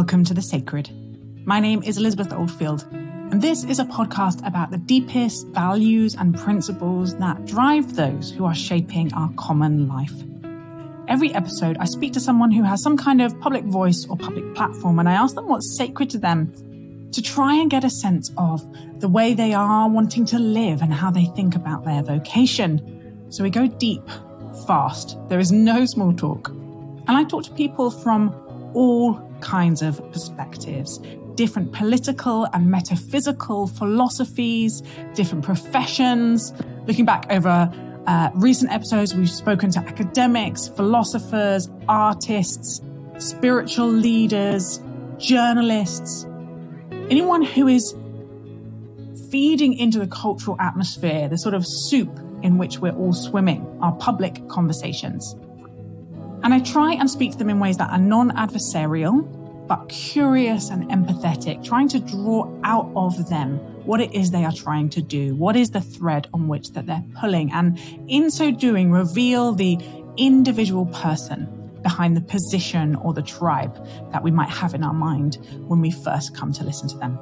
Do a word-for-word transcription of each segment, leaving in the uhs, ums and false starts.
Welcome to The Sacred. My name is Elizabeth Oldfield, and this is a podcast about the deepest values and principles that drive those who are shaping our common life. Every episode, I speak to someone who has some kind of public voice or public platform, and I ask them what's sacred to them to try and get a sense of the way they are wanting to live and how they think about their vocation. So we go deep, fast. There is no small talk. And I talk to people from all kinds of perspectives, different political and metaphysical philosophies, different professions. Looking back over uh, recent episodes, we've spoken to academics, philosophers, artists, spiritual leaders, journalists, anyone who is feeding into the cultural atmosphere, the sort of soup in which we're all swimming, our public conversations. And I try and speak to them in ways that are non-adversarial, but curious and empathetic, trying to draw out of them what it is they are trying to do, what is the thread on which that they're pulling, and in so doing, reveal the individual person behind the position or the tribe that we might have in our mind when we first come to listen to them.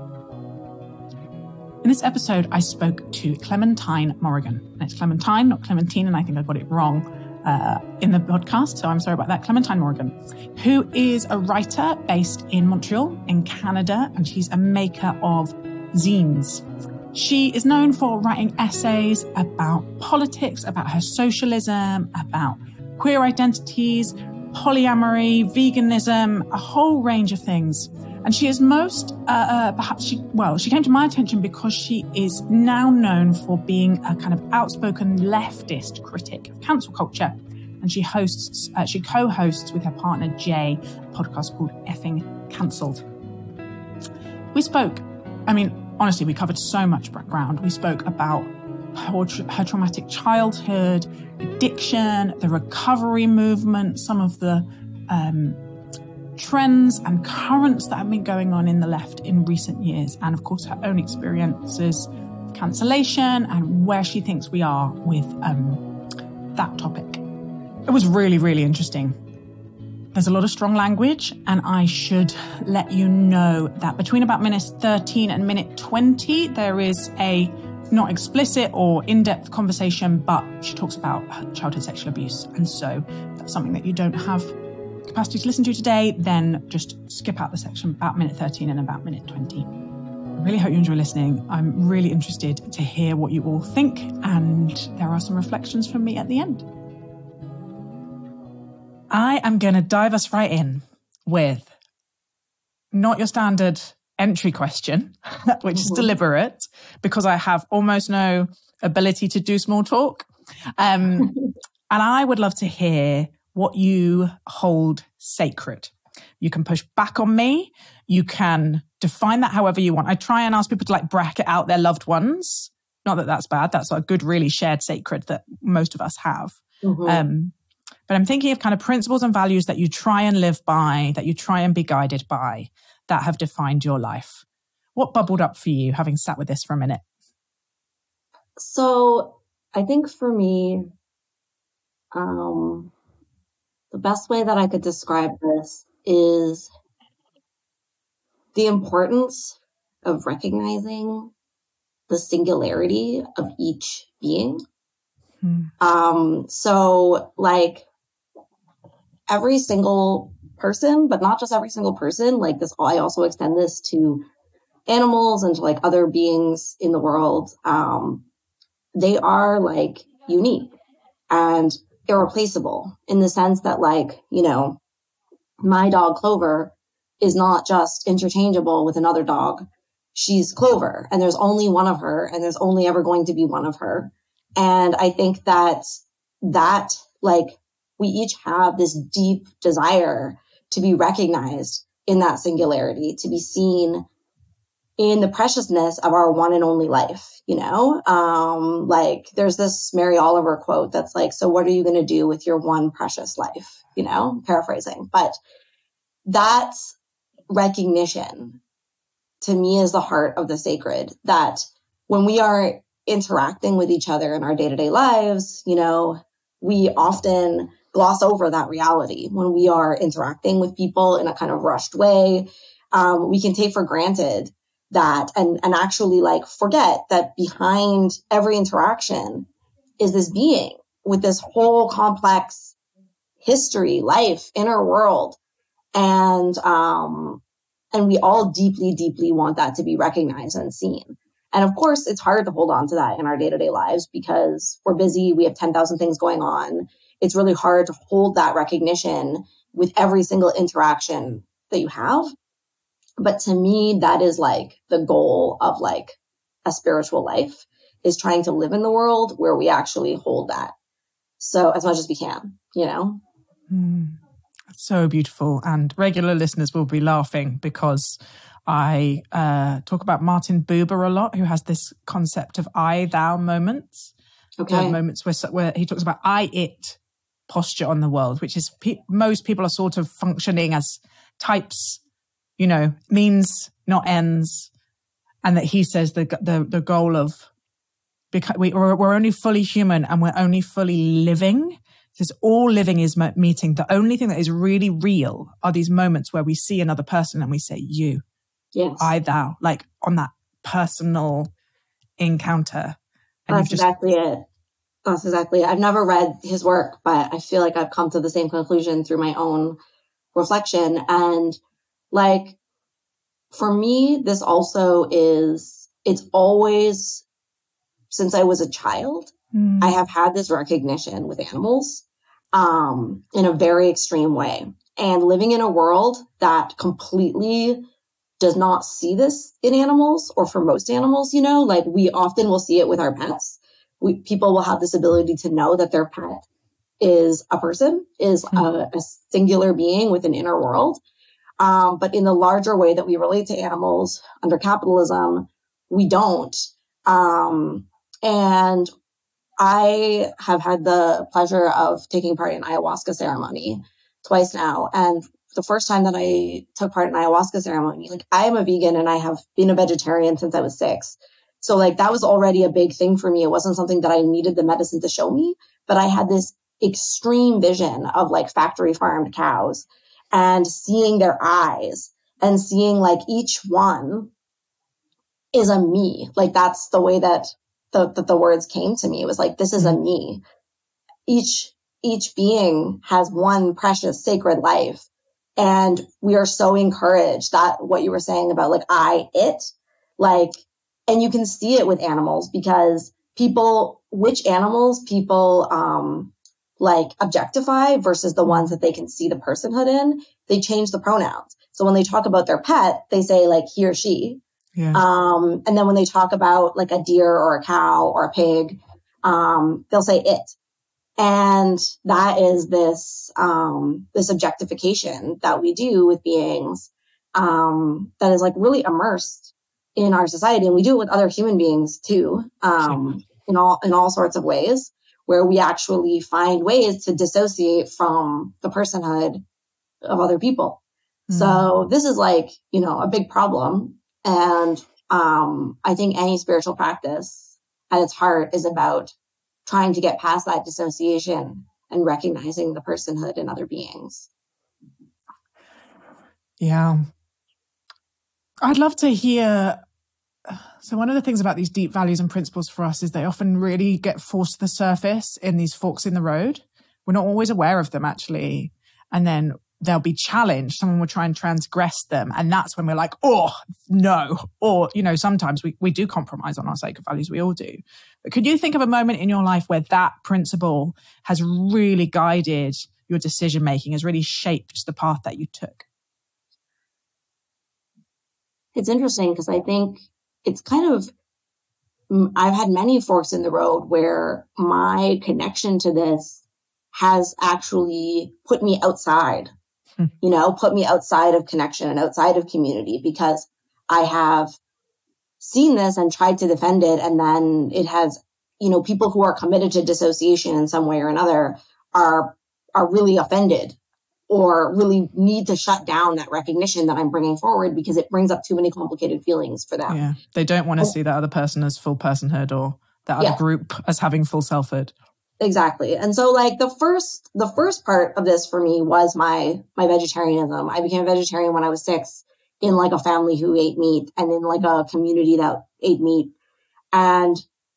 In this episode, I spoke to Clementine Morrigan. And it's Clementine, not Clementine, and I think I got it wrong Uh, in the podcast, so I'm sorry about that. Clementine Morrigan, who is a writer based in Montreal in Canada, and she's a maker of zines. She is known for writing essays about politics, about her socialism, about queer identities, polyamory, veganism, a whole range of things. And she is most, uh, uh, perhaps she, well, she came to my attention because she is now known for being a kind of outspoken leftist critic of cancel culture. And she hosts, uh, she co-hosts with her partner Jay, a podcast called Effing Cancelled. We spoke, I mean, honestly, we covered so much background. We spoke about her, her traumatic childhood, addiction, the recovery movement, some of the, um, trends and currents that have been going on in the left in recent years, and of course her own experiences of cancellation and where she thinks we are with um, that topic. It was really, really interesting. There's a lot of strong language, and I should let you know that between about minute thirteen and minute twenty, there is a not explicit or in-depth conversation, but she talks about childhood sexual abuse. And so that's something that you don't have capacity to listen to today, then just skip out the section about minute thirteen and about minute twenty. I really hope you enjoy listening. I'm really interested to hear what you all think, and there are some reflections from me at the end. I am going to dive us right in with not your standard entry question, which is deliberate because I have almost no ability to do small talk. Um, and I would love to hear what you hold sacred. You can push back on me. You can define that however you want. I try and ask people to like bracket out their loved ones. Not that that's bad. That's a good, really shared sacred that most of us have. Mm-hmm. Um, but I'm thinking of kind of principles and values that you try and live by, that you try and be guided by, that have defined your life. What bubbled up for you having sat with this for a minute? So I think for me, um, the best way that I could describe this is the importance of recognizing the singularity of each being. Hmm. Um, so like every single person, but not just every single person, like this, I also extend this to animals and to like other beings in the world. Um, they are like unique and irreplaceable in the sense that like, you know, my dog Clover is not just interchangeable with another dog. She's Clover and there's only one of her and there's only ever going to be one of her. And I think that that like we each have this deep desire to be recognized in that singularity, to be seen in the preciousness of our one and only life, you know? Um, like there's this Mary Oliver quote that's like, so what are you going to do with your one precious life? You know, paraphrasing, but that's recognition to me is the heart of the sacred, that when we are interacting with each other in our day-to-day lives, you know, we often gloss over that reality when we are interacting with people in a kind of rushed way. um, we can take for granted that and, and actually like forget that behind every interaction is this being with this whole complex history, life, inner world. And, um, and we all deeply, deeply want that to be recognized and seen. And of course, it's hard to hold on to that in our day-to-day lives because we're busy. We have ten thousand things going on. It's really hard to hold that recognition with every single interaction that you have. But to me, that is like the goal of like a spiritual life, is trying to live in the world where we actually hold that. So as much as we can, you know? Mm. So beautiful. And regular listeners will be laughing because I uh, talk about Martin Buber a lot, who has this concept of I, thou moments. Okay. The moments where, where he talks about I, it posture on the world, which is pe- most people are sort of functioning as types, you know, means, not ends. And that he says the the, the goal of, because we, we're, we're only fully human and we're only fully living. Because all living is meeting. The only thing that is really real are these moments where we see another person and we say, you, yes. I, thou, like on that personal encounter. And That's just... exactly it. That's exactly it. I've never read his work, but I feel like I've come to the same conclusion through my own reflection. And like, for me, this also is, it's always, since I was a child, mm. I have had this recognition with animals um, in a very extreme way. And living in a world that completely does not see this in animals, or for most animals, you know, like we often will see it with our pets. We, people will have this ability to know that their pet is a person, is mm. a, a singular being with an inner world. Um, but in the larger way that we relate to animals under capitalism, we don't. Um, and I have had the pleasure of taking part in ayahuasca ceremony twice now. And the first time that I took part in ayahuasca ceremony, like I am a vegan and I have been a vegetarian since I was six. So like that was already a big thing for me. It wasn't something that I needed the medicine to show me, but I had this extreme vision of like factory farmed cows and seeing their eyes and seeing like each one is a me. Like that's the way that the, that the words came to me. It was like, this is a me. Each, each being has one precious sacred life. And we are so encouraged that what you were saying about like, I, it, like, and you can see it with animals because people, which animals people, um, like objectify versus the ones that they can see the personhood in, they change the pronouns. So when they talk about their pet, they say like he or she. Yeah. Um, and then when they talk about like a deer or a cow or a pig, um, they'll say it. And that is this, um, this objectification that we do with beings, um, that is like really immersed in our society. And we do it with other human beings too, um, in all, in all sorts of ways where we actually find ways to dissociate from the personhood of other people. Mm. So this is like, you know, a big problem. And, um, I think any spiritual practice at its heart is about trying to get past that dissociation and recognizing the personhood in other beings. Yeah. I'd love to hear. So one of the things about these deep values and principles for us is they often really get forced to the surface in these forks in the road. We're not always aware of them actually. And then they'll be challenged. Someone will try and transgress them. And that's when we're like, oh, no. Or, you know, sometimes we, we do compromise on our sacred values. We all do. But could you think of a moment in your life where that principle has really guided your decision making, has really shaped the path that you took? It's interesting because I think it's kind of, I've had many forks in the road where my connection to this has actually put me outside, hmm. you know, put me outside of connection and outside of community because I have seen this and tried to defend it. And then it has, you know, people who are committed to dissociation in some way or another are, are really offended or really need to shut down that recognition that I'm bringing forward because it brings up too many complicated feelings for them. Yeah. They don't want to oh. see that other person as full personhood or that other yeah. group as having full selfhood. Exactly. And so like the first, the first part of this for me was my, my vegetarianism. I became a vegetarian when I was six in like a family who ate meat and in like a community that ate meat. And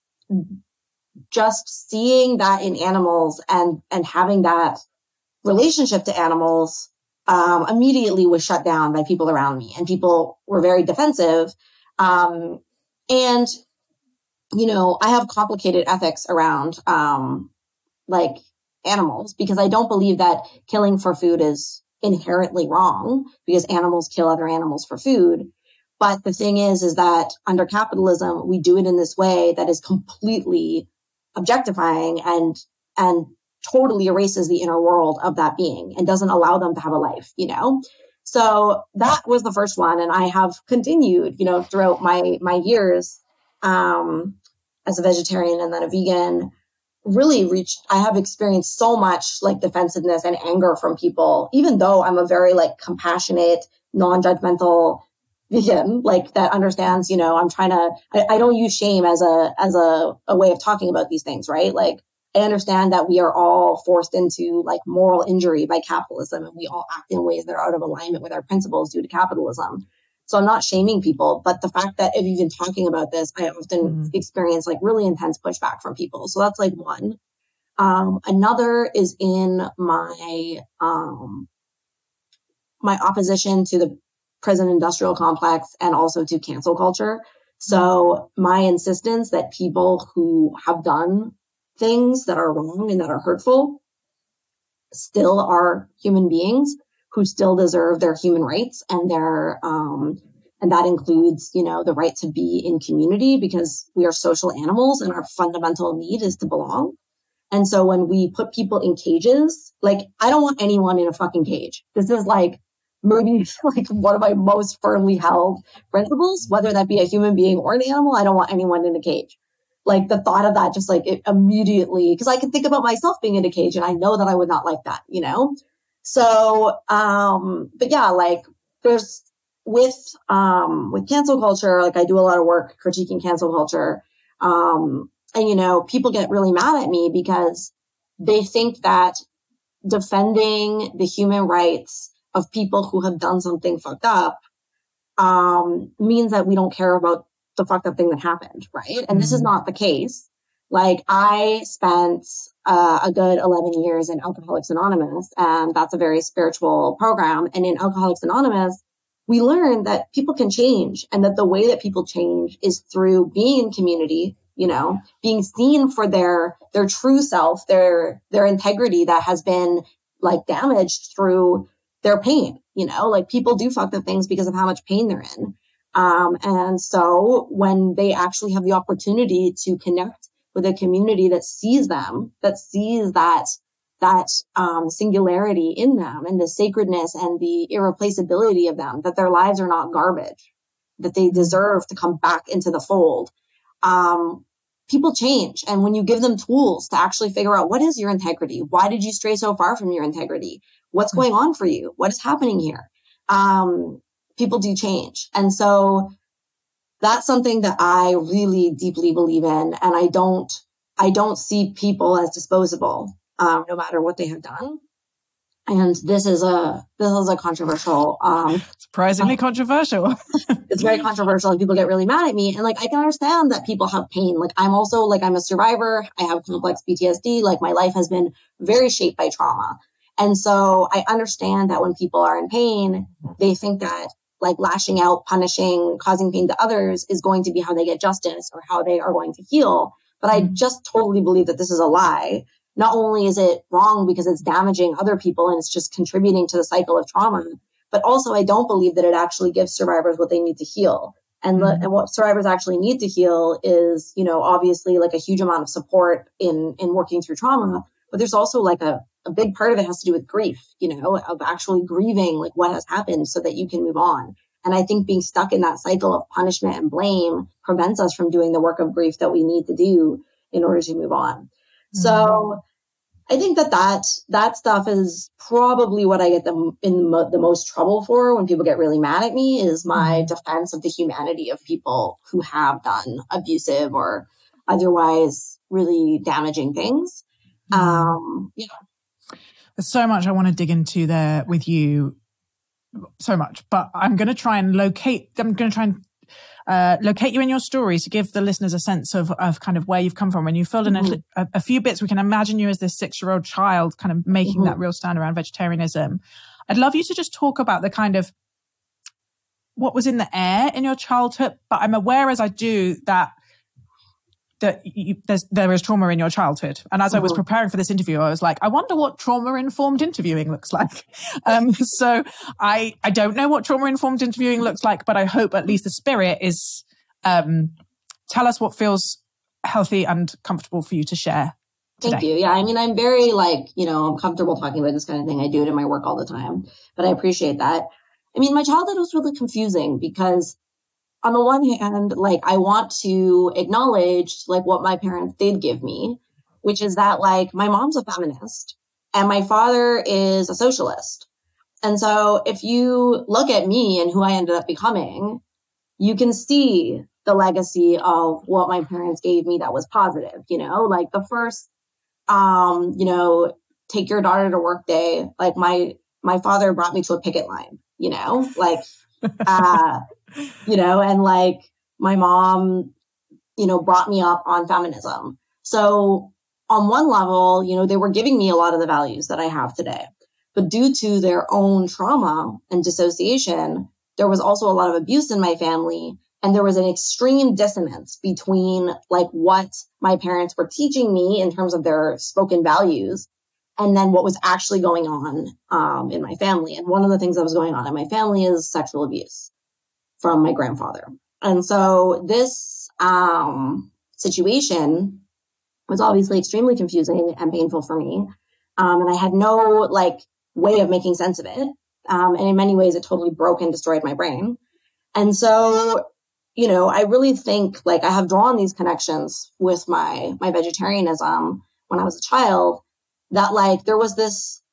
just seeing that in animals and, and having that relationship to animals, um, immediately was shut down by people around me, and people were very defensive. Um, and, you know, I have complicated ethics around, um, like animals, because I don't believe that killing for food is inherently wrong, because animals kill other animals for food. But the thing is, is that under capitalism, we do it in this way that is completely objectifying and, and totally erases the inner world of that being and doesn't allow them to have a life, you know? So that was the first one. And I have continued, you know, throughout my, my years, um, as a vegetarian and then a vegan, really reached, I have experienced so much like defensiveness and anger from people, even though I'm a very like compassionate, non-judgmental vegan, like that understands, you know, I'm trying to, I, I don't use shame as a, as a, a way of talking about these things, right? Like I understand that we are all forced into like moral injury by capitalism, and we all act in ways that are out of alignment with our principles due to capitalism. So I'm not shaming people, but the fact that if you've been talking about this, I often mm-hmm. experience like really intense pushback from people. So that's like one. Um, another is in my, um, my opposition to the prison industrial complex and also to cancel culture. So my insistence that people who have done things that are wrong and that are hurtful still are human beings who still deserve their human rights and their, um, and that includes, you know, the right to be in community, because we are social animals and our fundamental need is to belong. And so when we put people in cages, like I don't want anyone in a fucking cage. This is like maybe like one of my most firmly held principles, whether that be a human being or an animal. I don't want anyone in a cage. Like the thought of that just like it immediately, because I can think about myself being in a cage and I know that I would not like that, you know? So, um, but yeah, like there's with, um, with cancel culture, like I do a lot of work critiquing cancel culture. Um, and you know, people get really mad at me because they think that defending the human rights of people who have done something fucked up, um, means that we don't care about the fucked up thing that happened, right? And mm-hmm. this is not the case. Like I spent uh, a good eleven years in Alcoholics Anonymous, and that's a very spiritual program. And in Alcoholics Anonymous, we learned that people can change, and that the way that people change is through being in community, you know, being seen for their, their true self, their, their integrity that has been like damaged through their pain, you know, like people do fucked up things because of how much pain they're in. Um, and so when they actually have the opportunity to connect with a community that sees them, that sees that, that, um, singularity in them and the sacredness and the irreplaceability of them, that their lives are not garbage, that they deserve to come back into the fold. Um, people change. And when you give them tools to actually figure out what is your integrity? Why did you stray so far from your integrity? What's going on for you? What is happening here? Um, people do change. And so that's something that I really deeply believe in. And I don't, I don't see people as disposable, um, no matter what they have done. And this is a, this is a controversial, um, surprisingly uh, controversial. It's very controversial and people get really mad at me. And like, I can understand that people have pain. Like I'm also like, I'm a survivor. I have complex P T S D. Like my life has been very shaped by trauma. And so I understand that when people are in pain, they think that like lashing out, punishing, causing pain to others is going to be how they get justice or how they are going to heal. But I just totally believe that this is a lie. Not only is it wrong because it's damaging other people and it's just contributing to the cycle of trauma, but also I don't believe that it actually gives survivors what they need to heal. And, mm-hmm. the, and what survivors actually need to heal is, you know, obviously like a huge amount of support in, in working through trauma, but there's also like a, a big part of it has to do with grief, you know, of actually grieving like what has happened so that you can move on. And I think being stuck in that cycle of punishment and blame prevents us from doing the work of grief that we need to do in order to move on. Mm-hmm. So I think that, that that stuff is probably what I get the, in mo- the most trouble for when people get really mad at me is my defense of the humanity of people who have done abusive or otherwise really damaging things. Um, you know. There's so much I want to dig into there with you. so much, but I'm going to try and locate, I'm going to try and uh, locate you in your story to give the listeners a sense of, of kind of where you've come from. When you filled in mm-hmm. a, a few bits, we can imagine you as this six-year-old child kind of making mm-hmm. that real stand around vegetarianism. I'd love you to just talk about the kind of what was in the air in your childhood, but I'm aware as I do that that you, there's, there is trauma in your childhood. And as mm-hmm. I was preparing for this interview, I was like, I wonder what trauma-informed interviewing looks like. Um, so I, I don't know what trauma-informed interviewing looks like, but I hope at least the spirit is, um, tell us what feels healthy and comfortable for you to share today. Thank you. Yeah. I mean, I'm very like, you know, I'm comfortable talking about this kind of thing. I do it in my work all the time, but I appreciate that. I mean, my childhood was really confusing because on the one hand, like I want to acknowledge like what my parents did give me, which is that like my mom's a feminist and my father is a socialist. And so if you look at me and who I ended up becoming, you can see the legacy of what my parents gave me that was positive, you know, like the first, um, you know, take your daughter to work day. Like my, my father brought me to a picket line, you know, like, uh, you know, and like my mom, you know, brought me up on feminism. So on one level, you know, they were giving me a lot of the values that I have today, but due to their own trauma and dissociation, there was also a lot of abuse in my family. And there was an extreme dissonance between like what my parents were teaching me in terms of their spoken values and then what was actually going on um, in my family. And one of the things that was going on in my family is sexual abuse from my grandfather. And so this um, situation was obviously extremely confusing and painful for me. Um, and I had no like way of making sense of it. Um, and in many ways, it totally broke and destroyed my brain. And so, you know, I really think like I have drawn these connections with my, my vegetarianism when I was a child that like there was this,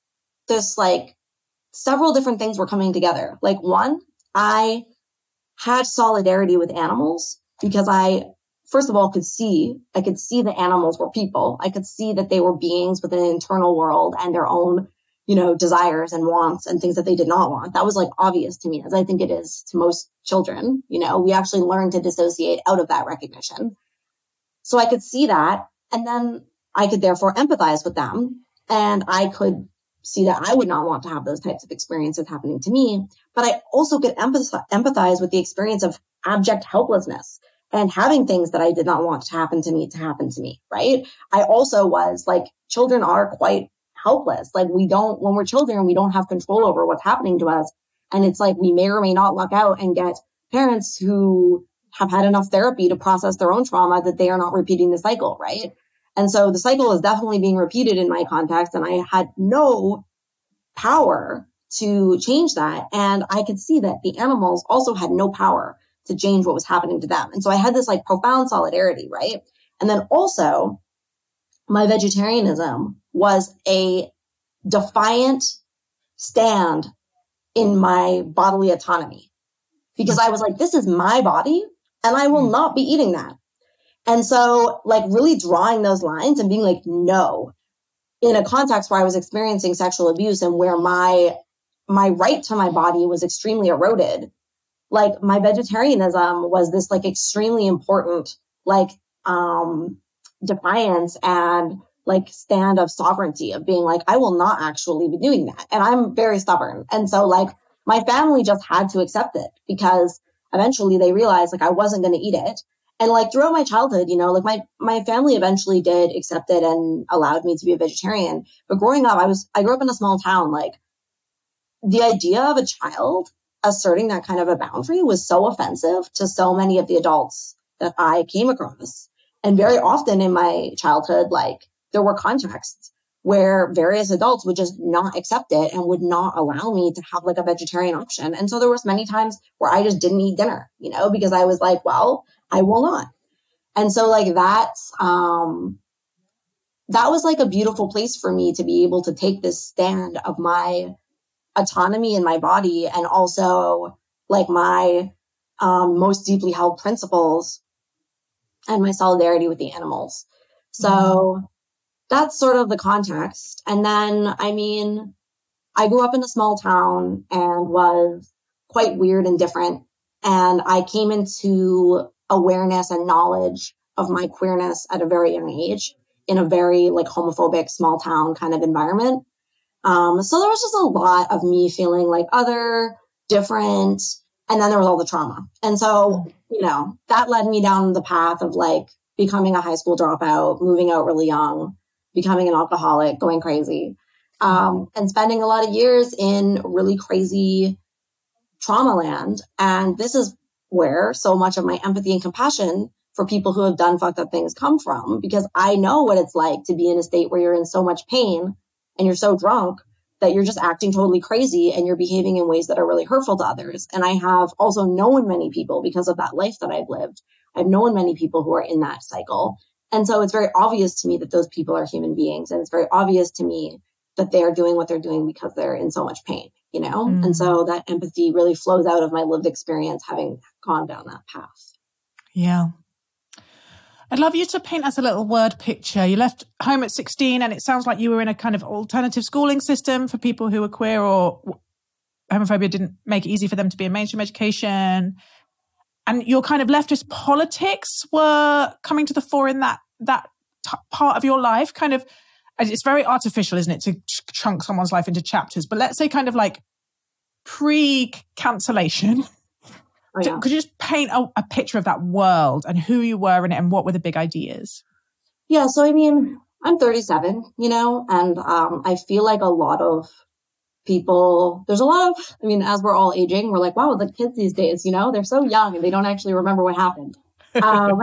this like several different things were coming together. Like one, I had solidarity with animals because I, first of all, could see, I could see the animals were people. I could see that they were beings with an internal world and their own, you know, desires and wants and things that they did not want. That was like obvious to me, as I think it is to most children. You know, we actually learn to dissociate out of that recognition. So I could see that. And then I could therefore empathize with them. And I could see that I would not want to have those types of experiences happening to me. But I also could empathize with the experience of abject helplessness and having things that I did not want to happen to me to happen to me, right? I also was like, children are quite helpless. Like we don't, when we're children, we don't have control over what's happening to us. And it's like we may or may not luck out and get parents who have had enough therapy to process their own trauma that they are not repeating the cycle, right? And so the cycle is definitely being repeated in my context, and I had no power to change that. And I could see that the animals also had no power to change what was happening to them. And so I had this like profound solidarity, right? And then also my vegetarianism was a defiant stand in my bodily autonomy because I was like, this is my body and I will not be eating that. And so like really drawing those lines and being like, no, in a context where I was experiencing sexual abuse and where my, my right to my body was extremely eroded. Like my vegetarianism was this like extremely important, like, um, defiance and like stand of sovereignty of being like, I will not actually be doing that. And I'm very stubborn. And so like my family just had to accept it because eventually they realized like I wasn't going to eat it. And like throughout my childhood, you know, like my, my family eventually did accept it and allowed me to be a vegetarian. But growing up, I was, I grew up in a small town. Like the idea of a child asserting that kind of a boundary was so offensive to so many of the adults that I came across. And very often in my childhood, like there were contexts where various adults would just not accept it and would not allow me to have like a vegetarian option. And so there was many times where I just didn't eat dinner, you know, because I was like, well, I will not. And so like that's, um, that was like a beautiful place for me to be able to take this stand of my autonomy in my body and also like my, um, most deeply held principles and my solidarity with the animals. So mm-hmm. that's sort of the context. And then, I mean, I grew up in a small town and was quite weird and different. And I came into awareness and knowledge of my queerness at a very young age in a very like homophobic small town kind of environment. Um, so there was just a lot of me feeling like other, different, and then there was all the trauma. And so, you know, that led me down the path of like becoming a high school dropout, moving out really young, becoming an alcoholic, going crazy, um, and spending a lot of years in really crazy trauma land. And this is where so much of my empathy and compassion for people who have done fucked up things come from, because I know what it's like to be in a state where you're in so much pain and you're so drunk that you're just acting totally crazy and you're behaving in ways that are really hurtful to others. And I have also known many people because of that life that I've lived. I've known many people who are in that cycle. And so it's very obvious to me that those people are human beings. And it's very obvious to me that they are doing what they're doing because they're in so much pain, you know? Mm. And so that empathy really flows out of my lived experience, having gone down that path. Yeah. I'd love you to paint us a little word picture. You left home at sixteen, and it sounds like you were in a kind of alternative schooling system for people who were queer, or homophobia didn't make it easy for them to be in mainstream education. And your kind of leftist politics were coming to the fore in that that t- part of your life. Kind of, it's very artificial, isn't it, to ch- chunk someone's life into chapters. But let's say kind of like pre-cancellation. Oh, yeah. Could you just paint a, a picture of that world and who you were in it and what were the big ideas? Yeah, so I mean, I'm thirty-seven, you know, and um, I feel like a lot of people, there's a lot of, I mean, as we're all aging, we're like, wow, the kids these days, you know, they're so young and they don't actually remember what happened. Um,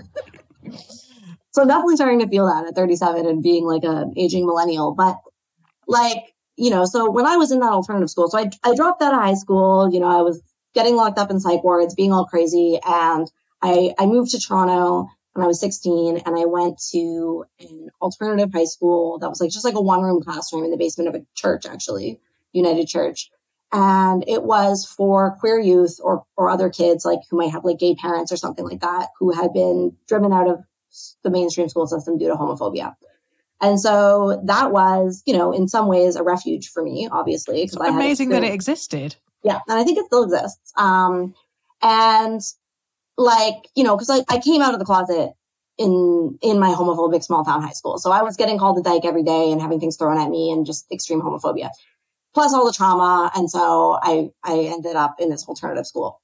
so I'm definitely starting to feel that at thirty-seven and being like an aging millennial. But like, you know, so when I was in that alternative school, so I, I dropped out of high school, you know, I was getting locked up in psych wards, being all crazy. And I, I moved to Toronto when I was sixteen, and I went to an alternative high school that was like just like a one room classroom in the basement of a church, actually, United Church. And it was for queer youth or, or other kids like who might have like gay parents or something like that, who had been driven out of the mainstream school system due to homophobia. And so that was, you know, in some ways a refuge for me, obviously. It's amazing that it existed. Yeah. And I think it still exists. Um, and like, you know, cause I, I came out of the closet in, in my homophobic small town high school. So I was getting called a dyke every day and having things thrown at me and just extreme homophobia, plus all the trauma. And so I, I ended up in this alternative school.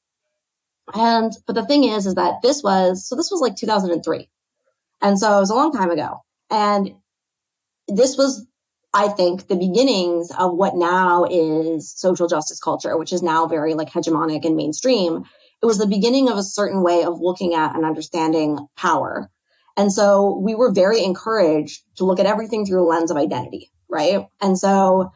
And, but the thing is, is that this was, so this was like two thousand three. And so it was a long time ago. And this was, I think, the beginnings of what now is social justice culture, which is now very like hegemonic and mainstream. It was the beginning of a certain way of looking at and understanding power. And so we were very encouraged to look at everything through a lens of identity, right? And so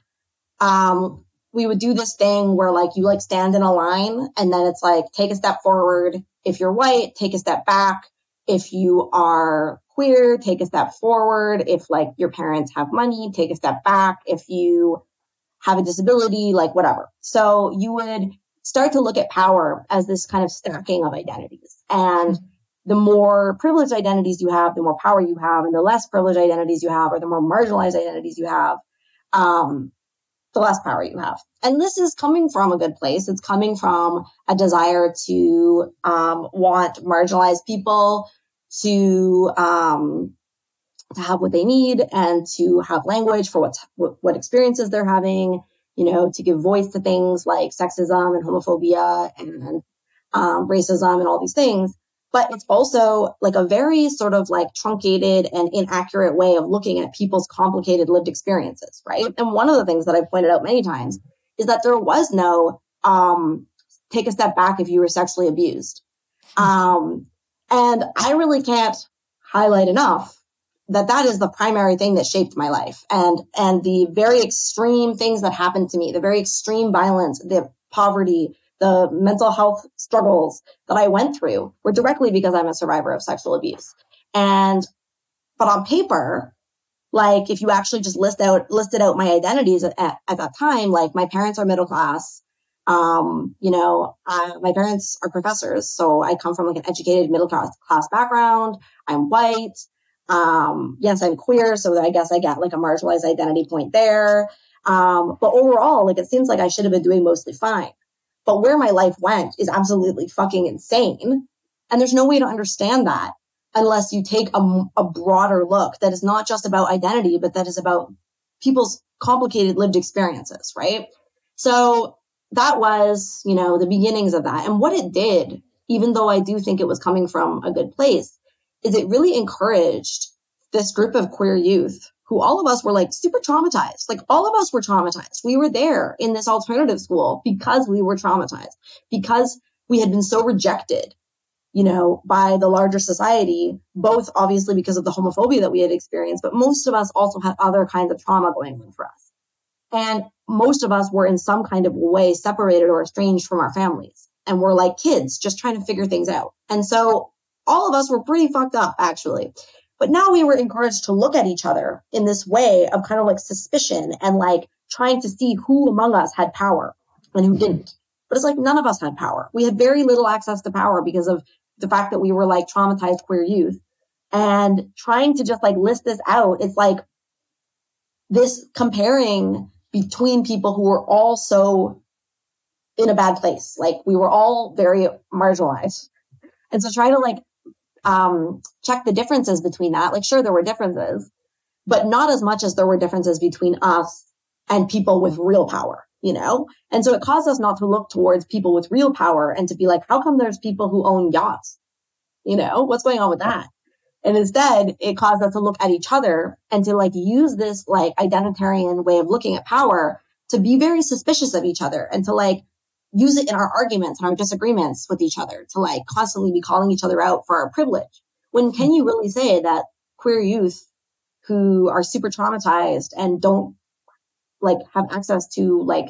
um, we would do this thing where like you like stand in a line and then it's like take a step forward. If you're white, take a step back. If you are queer, take a step forward. If like your parents have money, take a step back. If you have a disability, like whatever. So you would start to look at power as this kind of stacking of identities. And the more privileged identities you have, the more power you have, and the less privileged identities you have, or the more marginalized identities you have, um, the less power you have. And this is coming from a good place. It's coming from a desire to um, want marginalized people to um, to have what they need and to have language for what's, what, what experiences they're having, you know, to give voice to things like sexism and homophobia and um, racism and all these things. But it's also like a very sort of like truncated and inaccurate way of looking at people's complicated lived experiences, right? And one of the things that I've pointed out many times is that there was no um, take a step back if you were sexually abused. Um, and I really can't highlight enough that that is the primary thing that shaped my life. And, and the very extreme things that happened to me, the very extreme violence, the poverty, the mental health struggles that I went through were directly because I'm a survivor of sexual abuse. And, but on paper, like if you actually just list out, listed out my identities at, at, at that time, like my parents are middle class. Um, you know, I, my parents are professors. So I come from like an educated middle class, class background. I'm white. Um, yes, I'm queer. So I guess I get like a marginalized identity point there. Um, but overall, like, it seems like I should have been doing mostly fine. But where my life went is absolutely fucking insane. And there's no way to understand that unless you take a, a broader look that is not just about identity, but that is about people's complicated lived experiences, right? So that was, you know, the beginnings of that. And what it did, even though I do think it was coming from a good place, is it really encouraged this group of queer youth who all of us were like super traumatized. Like all of us were traumatized. We were there in this alternative school because we were traumatized, because we had been so rejected, you know, by the larger society, both obviously because of the homophobia that we had experienced, but most of us also had other kinds of trauma going on for us. And most of us were in some kind of way separated or estranged from our families. And we're like kids just trying to figure things out. And so all of us were pretty fucked up, actually. But now we were encouraged to look at each other in this way of kind of like suspicion and like trying to see who among us had power and who didn't. But it's like none of us had power. We had very little access to power because of the fact that we were like traumatized queer youth. And trying to just like list this out, it's like this comparing between people who were all so in a bad place. Like we were all very marginalized. And so trying to like um, check the differences between that. Like, sure, there were differences, but not as much as there were differences between us and people with real power, you know? And so it caused us not to look towards people with real power and to be like, how come there's people who own yachts? You know, what's going on with that? And instead, it caused us to look at each other and to like use this like identitarian way of looking at power to be very suspicious of each other and to like use it in our arguments and our disagreements with each other, to like constantly be calling each other out for our privilege. When can you really say that queer youth who are super traumatized and don't like have access to like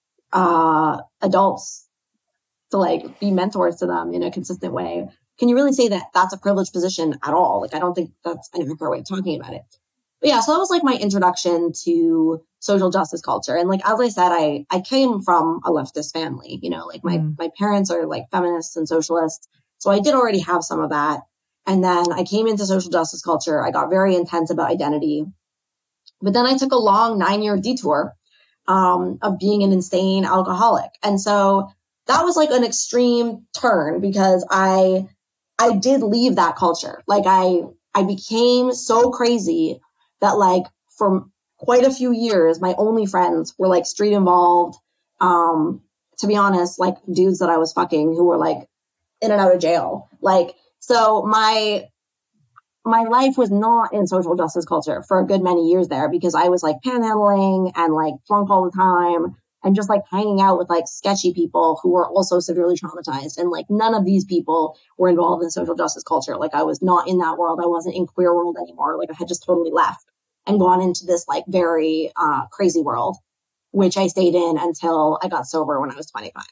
uh adults to like be mentors to them in a consistent way, can you really say that that's a privileged position at all? Like, I don't think that's an accurate way of talking about it. But yeah, so that was like my introduction to social justice culture. And like, as I said, I, I came from a leftist family, you know, like my, mm. my parents are like feminists and socialists. So I did already have some of that. And then I came into social justice culture. I got very intense about identity, but then I took a long nine year detour, um, of being an insane alcoholic. And so that was like an extreme turn because I, I did leave that culture. Like I, I became so crazy that like for quite a few years, my only friends were like street involved. Um, to be honest, like dudes that I was fucking who were like in and out of jail. Like, so my, my life was not in social justice culture for a good many years there because I was like panhandling and like drunk all the time and just like hanging out with like sketchy people who were also severely traumatized. And like none of these people were involved in social justice culture. Like I was not in that world. I wasn't in queer world anymore. Like I had just totally left and gone into this like very uh, crazy world, which I stayed in until I got sober when I was twenty-five.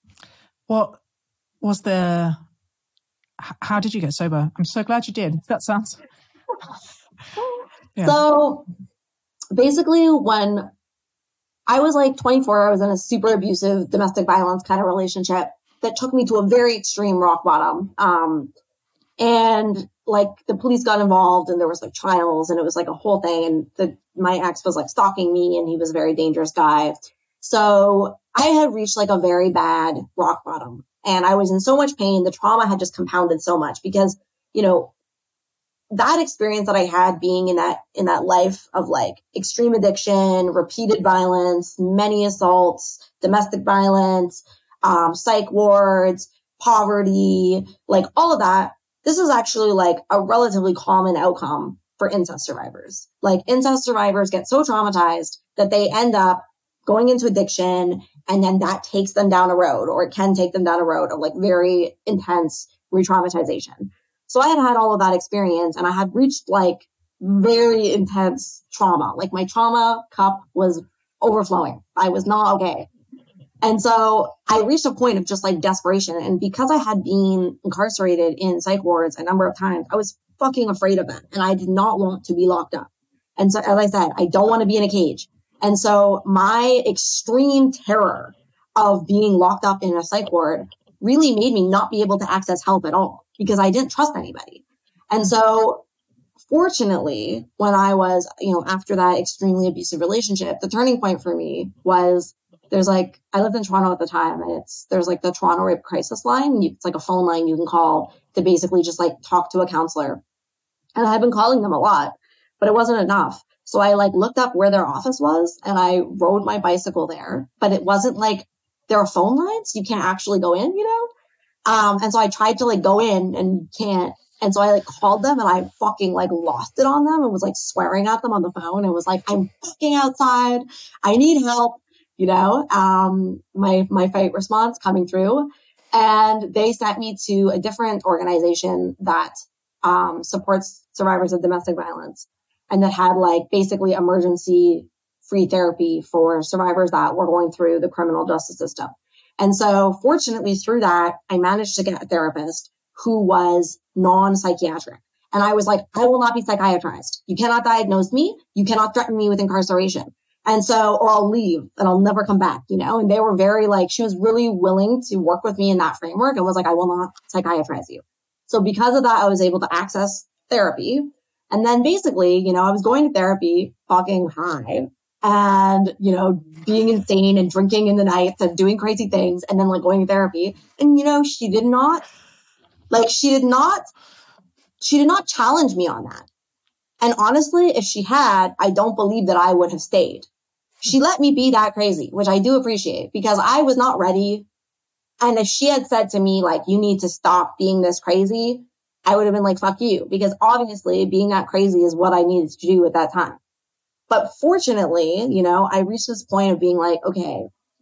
What was the, how did you get sober? I'm so glad you did. That sounds. Yeah. So basically when I was like twenty-four, I was in a super abusive domestic violence kind of relationship that took me to a very extreme rock bottom. Um, and like the police got involved and there was like trials and it was like a whole thing. And the, my ex was like stalking me and he was a very dangerous guy. So I had reached like a very bad rock bottom and I was in so much pain. The trauma had just compounded so much because, you know, that experience that I had being in that, in that life of like extreme addiction, repeated violence, many assaults, domestic violence, um, psych wards, poverty, like all of that. This is actually like a relatively common outcome for incest survivors. Like incest survivors get so traumatized that they end up going into addiction and then that takes them down a road or it can take them down a road of like very intense re-traumatization. So I had had all of that experience and I had reached like very intense trauma. Like my trauma cup was overflowing. I was not okay. And so I reached a point of just like desperation. And because I had been incarcerated in psych wards a number of times, I was fucking afraid of it. And I did not want to be locked up. And so, as I said, I don't want to be in a cage. And so my extreme terror of being locked up in a psych ward really made me not be able to access help at all because I didn't trust anybody. And so fortunately, when I was, you know, after that extremely abusive relationship, the turning point for me was there's like, I lived in Toronto at the time, and it's, there's like the Toronto Rape Crisis Line. It's like a phone line you can call to basically just like talk to a counselor. And I've been calling them a lot, but it wasn't enough. So I like looked up where their office was and I rode my bicycle there, but it wasn't like there are phone lines. You can't actually go in, you know? Um, and so I tried to like go in and you can't. And so I like called them and I fucking like lost it on them and was like swearing at them on the phone and was like, I'm fucking outside. I need help, you know, um, my, my fight response coming through. And they sent me to a different organization that, um, supports survivors of domestic violence and that had like basically emergency free therapy for survivors that were going through the criminal justice system. And so fortunately through that, I managed to get a therapist who was non-psychiatric. And I was like, I will not be psychiatrized. You cannot diagnose me. You cannot threaten me with incarceration. And so, or I'll leave and I'll never come back, you know? And they were very like, she was really willing to work with me in that framework and was like, I will not psychiatrize you. So because of that, I was able to access therapy. And then basically, you know, I was going to therapy fucking high and, you know, being insane and drinking in the nights and doing crazy things and then like going to therapy. And, you know, she did not, like, she did not, she did not challenge me on that. And honestly, if she had, I don't believe that I would have stayed. She let me be that crazy, which I do appreciate because I was not ready. And if she had said to me, like, you need to stop being this crazy, I would have been like, fuck you. Because obviously being that crazy is what I needed to do at that time. But fortunately, you know, I reached this point of being like, okay,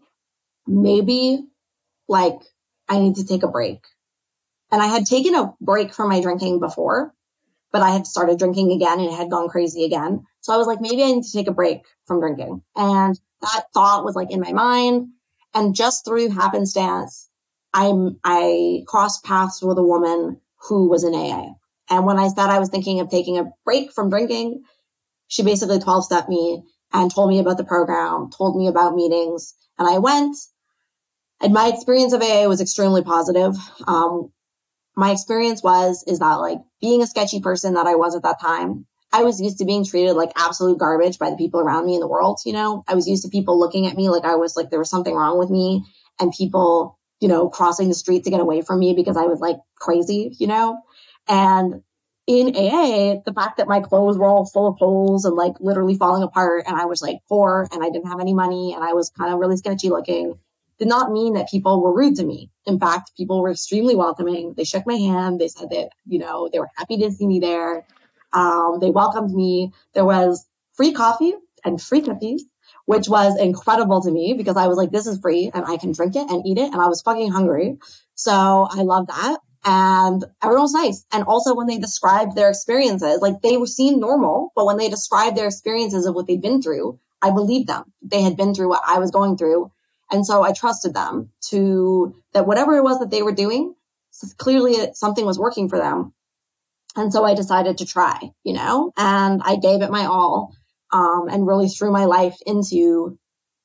maybe like I need to take a break. And I had taken a break from my drinking before, but I had started drinking again and it had gone crazy again. So I was like, maybe I need to take a break from drinking. And that thought was like in my mind. And just through happenstance, I'm, I crossed paths with a woman who was in A A. And when I said I was thinking of taking a break from drinking, she basically twelve-stepped me and told me about the program, told me about meetings. And I went. And my experience of A A was extremely positive. Um, my experience was, is that like being a sketchy person that I was at that time, I was used to being treated like absolute garbage by the people around me in the world. You know, I was used to people looking at me like I was like, there was something wrong with me and people, you know, crossing the street to get away from me because I was like crazy, you know, and in A A, the fact that my clothes were all full of holes and like literally falling apart and I was like poor and I didn't have any money and I was kind of really sketchy looking did not mean that people were rude to me. In fact, people were extremely welcoming. They shook my hand. They said that, you know, they were happy to see me there. Um, they welcomed me. There was free coffee and free cookies, which was incredible to me because I was like, this is free and I can drink it and eat it. And I was fucking hungry. So I love that. And everyone was nice. And also when they described their experiences, like they were seen normal, but when they described their experiences of what they'd been through, I believed them. They had been through what I was going through. And so I trusted them to that whatever it was that they were doing, clearly something was working for them. And so I decided to try, you know, and I gave it my all, um, and really threw my life into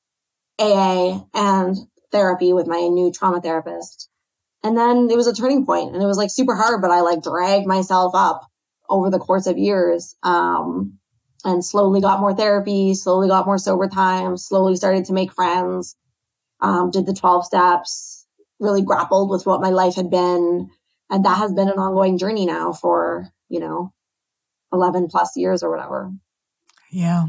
A A and therapy with my new trauma therapist. And then it was a turning point and it was like super hard, but I like dragged myself up over the course of years, um, and slowly got more therapy, slowly got more sober time, slowly started to make friends. Um, did the twelve steps, really grappled with what my life had been. And that has been an ongoing journey now for, you know, eleven plus years or whatever. Yeah.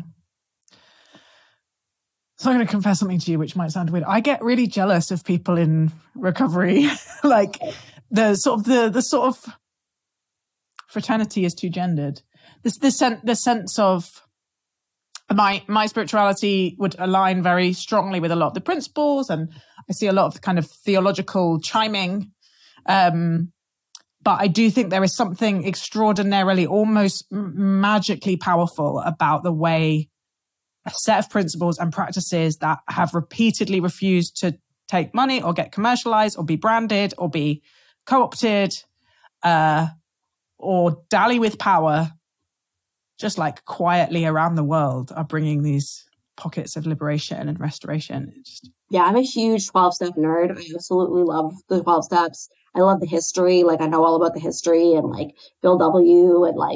So I'm going to confess something to you, which might sound weird. I get really jealous of people in recovery. Like the sort of the, the sort of fraternity is too gendered. This, this, sen- the sense of, My my spirituality would align very strongly with a lot of the principles, and I see a lot of kind of theological chiming. Um, but I do think there is something extraordinarily, almost magically powerful about the way a set of principles and practices that have repeatedly refused to take money or get commercialized or be branded or be co-opted uh, or dally with power, just like quietly around the world, are bringing these pockets of liberation and restoration. It's just... Yeah, I'm a huge twelve-step nerd. I absolutely love the twelve steps. I love the history. Like I know all about the history and like Bill W. and like,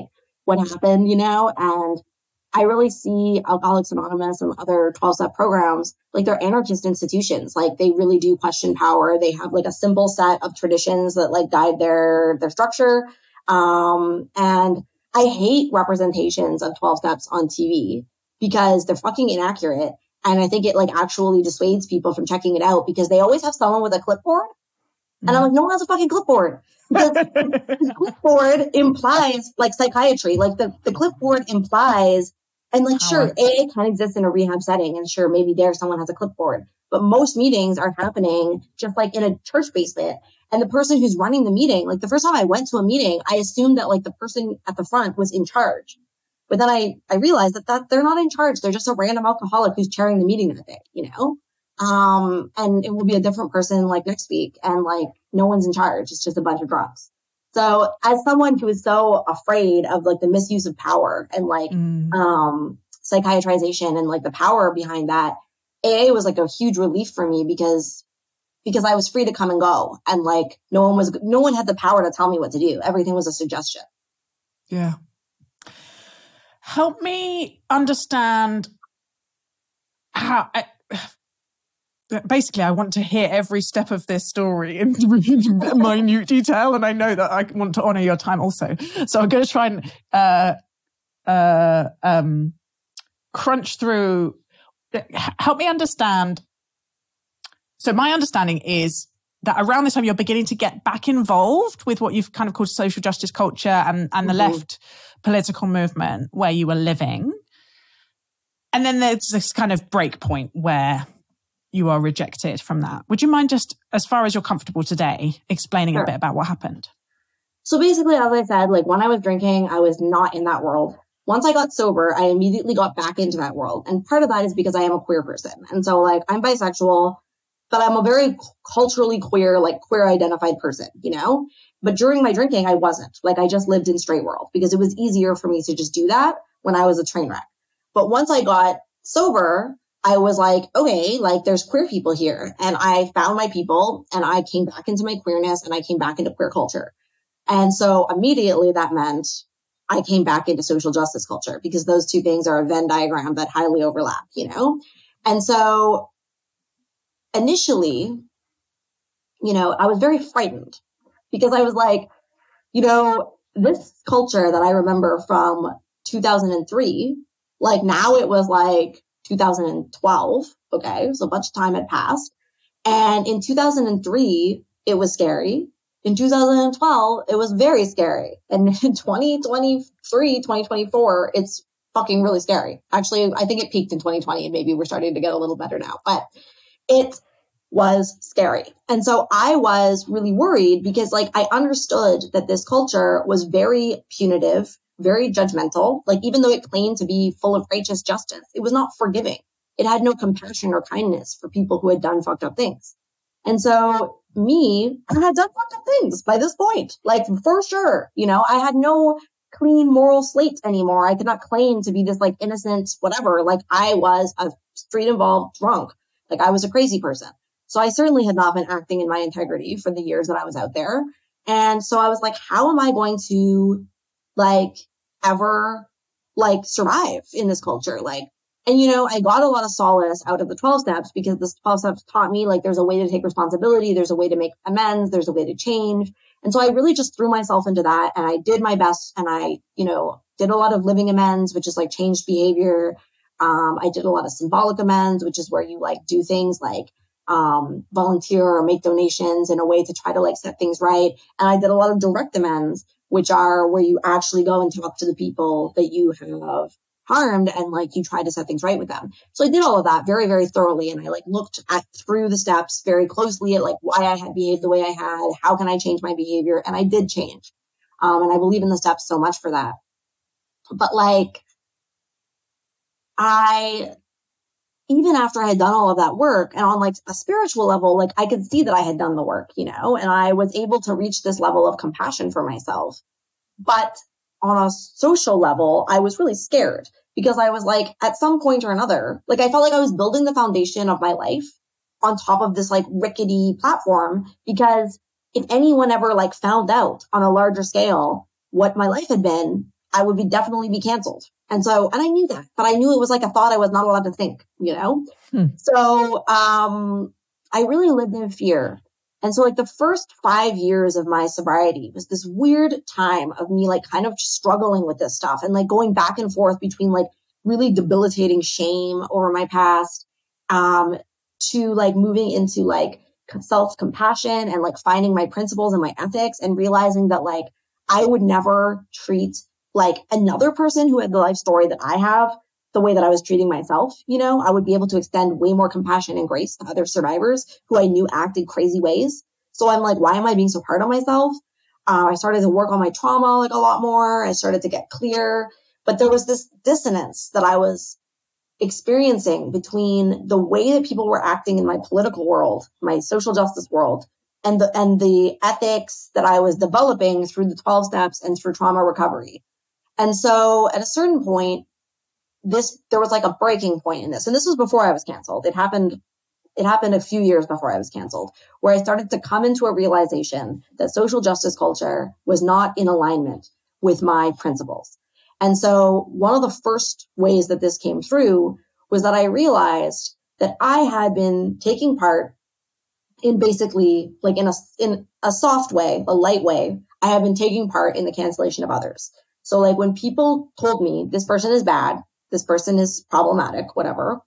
what happened, you know, and I really see Alcoholics Anonymous and other twelve-step programs, like they're anarchist institutions. Like they really do question power. They have like a simple set of traditions that like guide their, their structure. Um, and I hate representations of twelve steps on T V because they're fucking inaccurate. And I think it like actually dissuades people from checking it out because they always have someone with a clipboard. And I'm like, no one has a fucking clipboard. Because the clipboard implies like psychiatry, like the, the clipboard implies, and like, Power. sure, A A can exist in a rehab setting, and sure, maybe there someone has a clipboard, but most meetings are happening just like in a church basement. And the person who's running the meeting, like the first time I went to a meeting, I assumed that like the person at the front was in charge. But then I, I realized that, that they're not in charge. They're just a random alcoholic who's chairing the meeting that day, you know? Um, and it will be a different person like next week. And like, no one's in charge. It's just a bunch of drunks. So as someone who is so afraid of like the misuse of power and like, mm. um, psychiatrization and like the power behind that, A A was like a huge relief for me because, because I was free to come and go. And like, no one was, no one had the power to tell me what to do. Everything was a suggestion. Yeah. Help me understand how, I, basically, I want to hear every step of this story in minute detail, and I know that I want to honor your time also. So I'm going to try and uh, uh, um, crunch through. Help me understand. So my understanding is that around this time, you're beginning to get back involved with what you've kind of called social justice culture and, and the mm-hmm. left political movement where you were living. And then there's this kind of break point where you are rejected from that. Would you mind just, as far as you're comfortable today, explaining sure. a bit about what happened? So basically, as I said, like when I was drinking, I was not in that world. Once I got sober, I immediately got back into that world. And part of that is because I am a queer person. And so like I'm bisexual, but I'm a very culturally queer, like queer identified person, you know? But during my drinking, I wasn't. Like I just lived in straight world because it was easier for me to just do that when I was a train wreck. But once I got sober, I was like, okay, like there's queer people here. And I found my people and I came back into my queerness and I came back into queer culture. And so immediately that meant I came back into social justice culture because those two things are a Venn diagram that highly overlap, you know? And so initially, you know, I was very frightened because I was like, you know, this culture that I remember from two thousand three, like now it was like two thousand twelve. Okay. So a bunch of time had passed. And in two thousand three, it was scary. In two thousand twelve, it was very scary. And in twenty twenty-three, twenty twenty-four, it's fucking really scary. Actually, I think it peaked in twenty twenty and maybe we're starting to get a little better now, but it was scary. And so I was really worried because like I understood that this culture was very punitive, very judgmental. Like even though it claimed to be full of righteous justice, it was not forgiving. It had no compassion or kindness for people who had done fucked up things. And so me, I had done fucked up things by this point, like for sure. You know, I had no clean moral slate anymore. I could not claim to be this like innocent, whatever. Like I was a street involved drunk. Like I was a crazy person. So I certainly had not been acting in my integrity for the years that I was out there. And so I was like, how am I going to like ever like survive in this culture? Like, and you know, I got a lot of solace out of the twelve steps because the twelve steps taught me like there's a way to take responsibility. There's a way to make amends. There's a way to change. And so I really just threw myself into that and I did my best. And I, you know, did a lot of living amends, which is like changed behavior. Um, I did a lot of symbolic amends, which is where you like do things like um, volunteer or make donations in a way to try to like set things right. And I did a lot of direct amends, which are where you actually go and talk to the people that you have harmed and like you try to set things right with them. So I did all of that very, very thoroughly. And I like looked at through the steps very closely at like why I had behaved the way I had, how can I change my behavior? And I did change. Um, and I believe in the steps so much for that. But like, I, even after I had done all of that work and on like a spiritual level, like I could see that I had done the work, you know, and I was able to reach this level of compassion for myself. But on a social level, I was really scared because I was like, at some point or another, like I felt like I was building the foundation of my life on top of this like rickety platform, because if anyone ever like found out on a larger scale what my life had been, I would be definitely be canceled. And so, and I knew that, but I knew it was like a thought I was not allowed to think, you know? Hmm. So, um, I really lived in fear. And so like the first five years of my sobriety was this weird time of me like kind of struggling with this stuff and like going back and forth between like really debilitating shame over my past, um, to like moving into like self-compassion and like finding my principles and my ethics and realizing that like I would never treat like another person who had the life story that I have the way that I was treating myself. You know, I would be able to extend way more compassion and grace to other survivors who I knew acted crazy ways. So I'm like, why am I being so hard on myself? Uh, I started to work on my trauma like a lot more. I started to get clear, but there was this dissonance that I was experiencing between the way that people were acting in my political world, my social justice world, and the and the ethics that I was developing through the twelve steps and through trauma recovery. And so at a certain point, this there was like a breaking point in this. And this was before I was canceled. It happened it happened a few years before I was canceled, where I started to come into a realization that social justice culture was not in alignment with my principles. And so one of the first ways that this came through was that I realized that I had been taking part in basically like in a, in a soft way, a light way, I have been taking part in the cancellation of others. So like when people told me this person is bad, this person is problematic, whatever,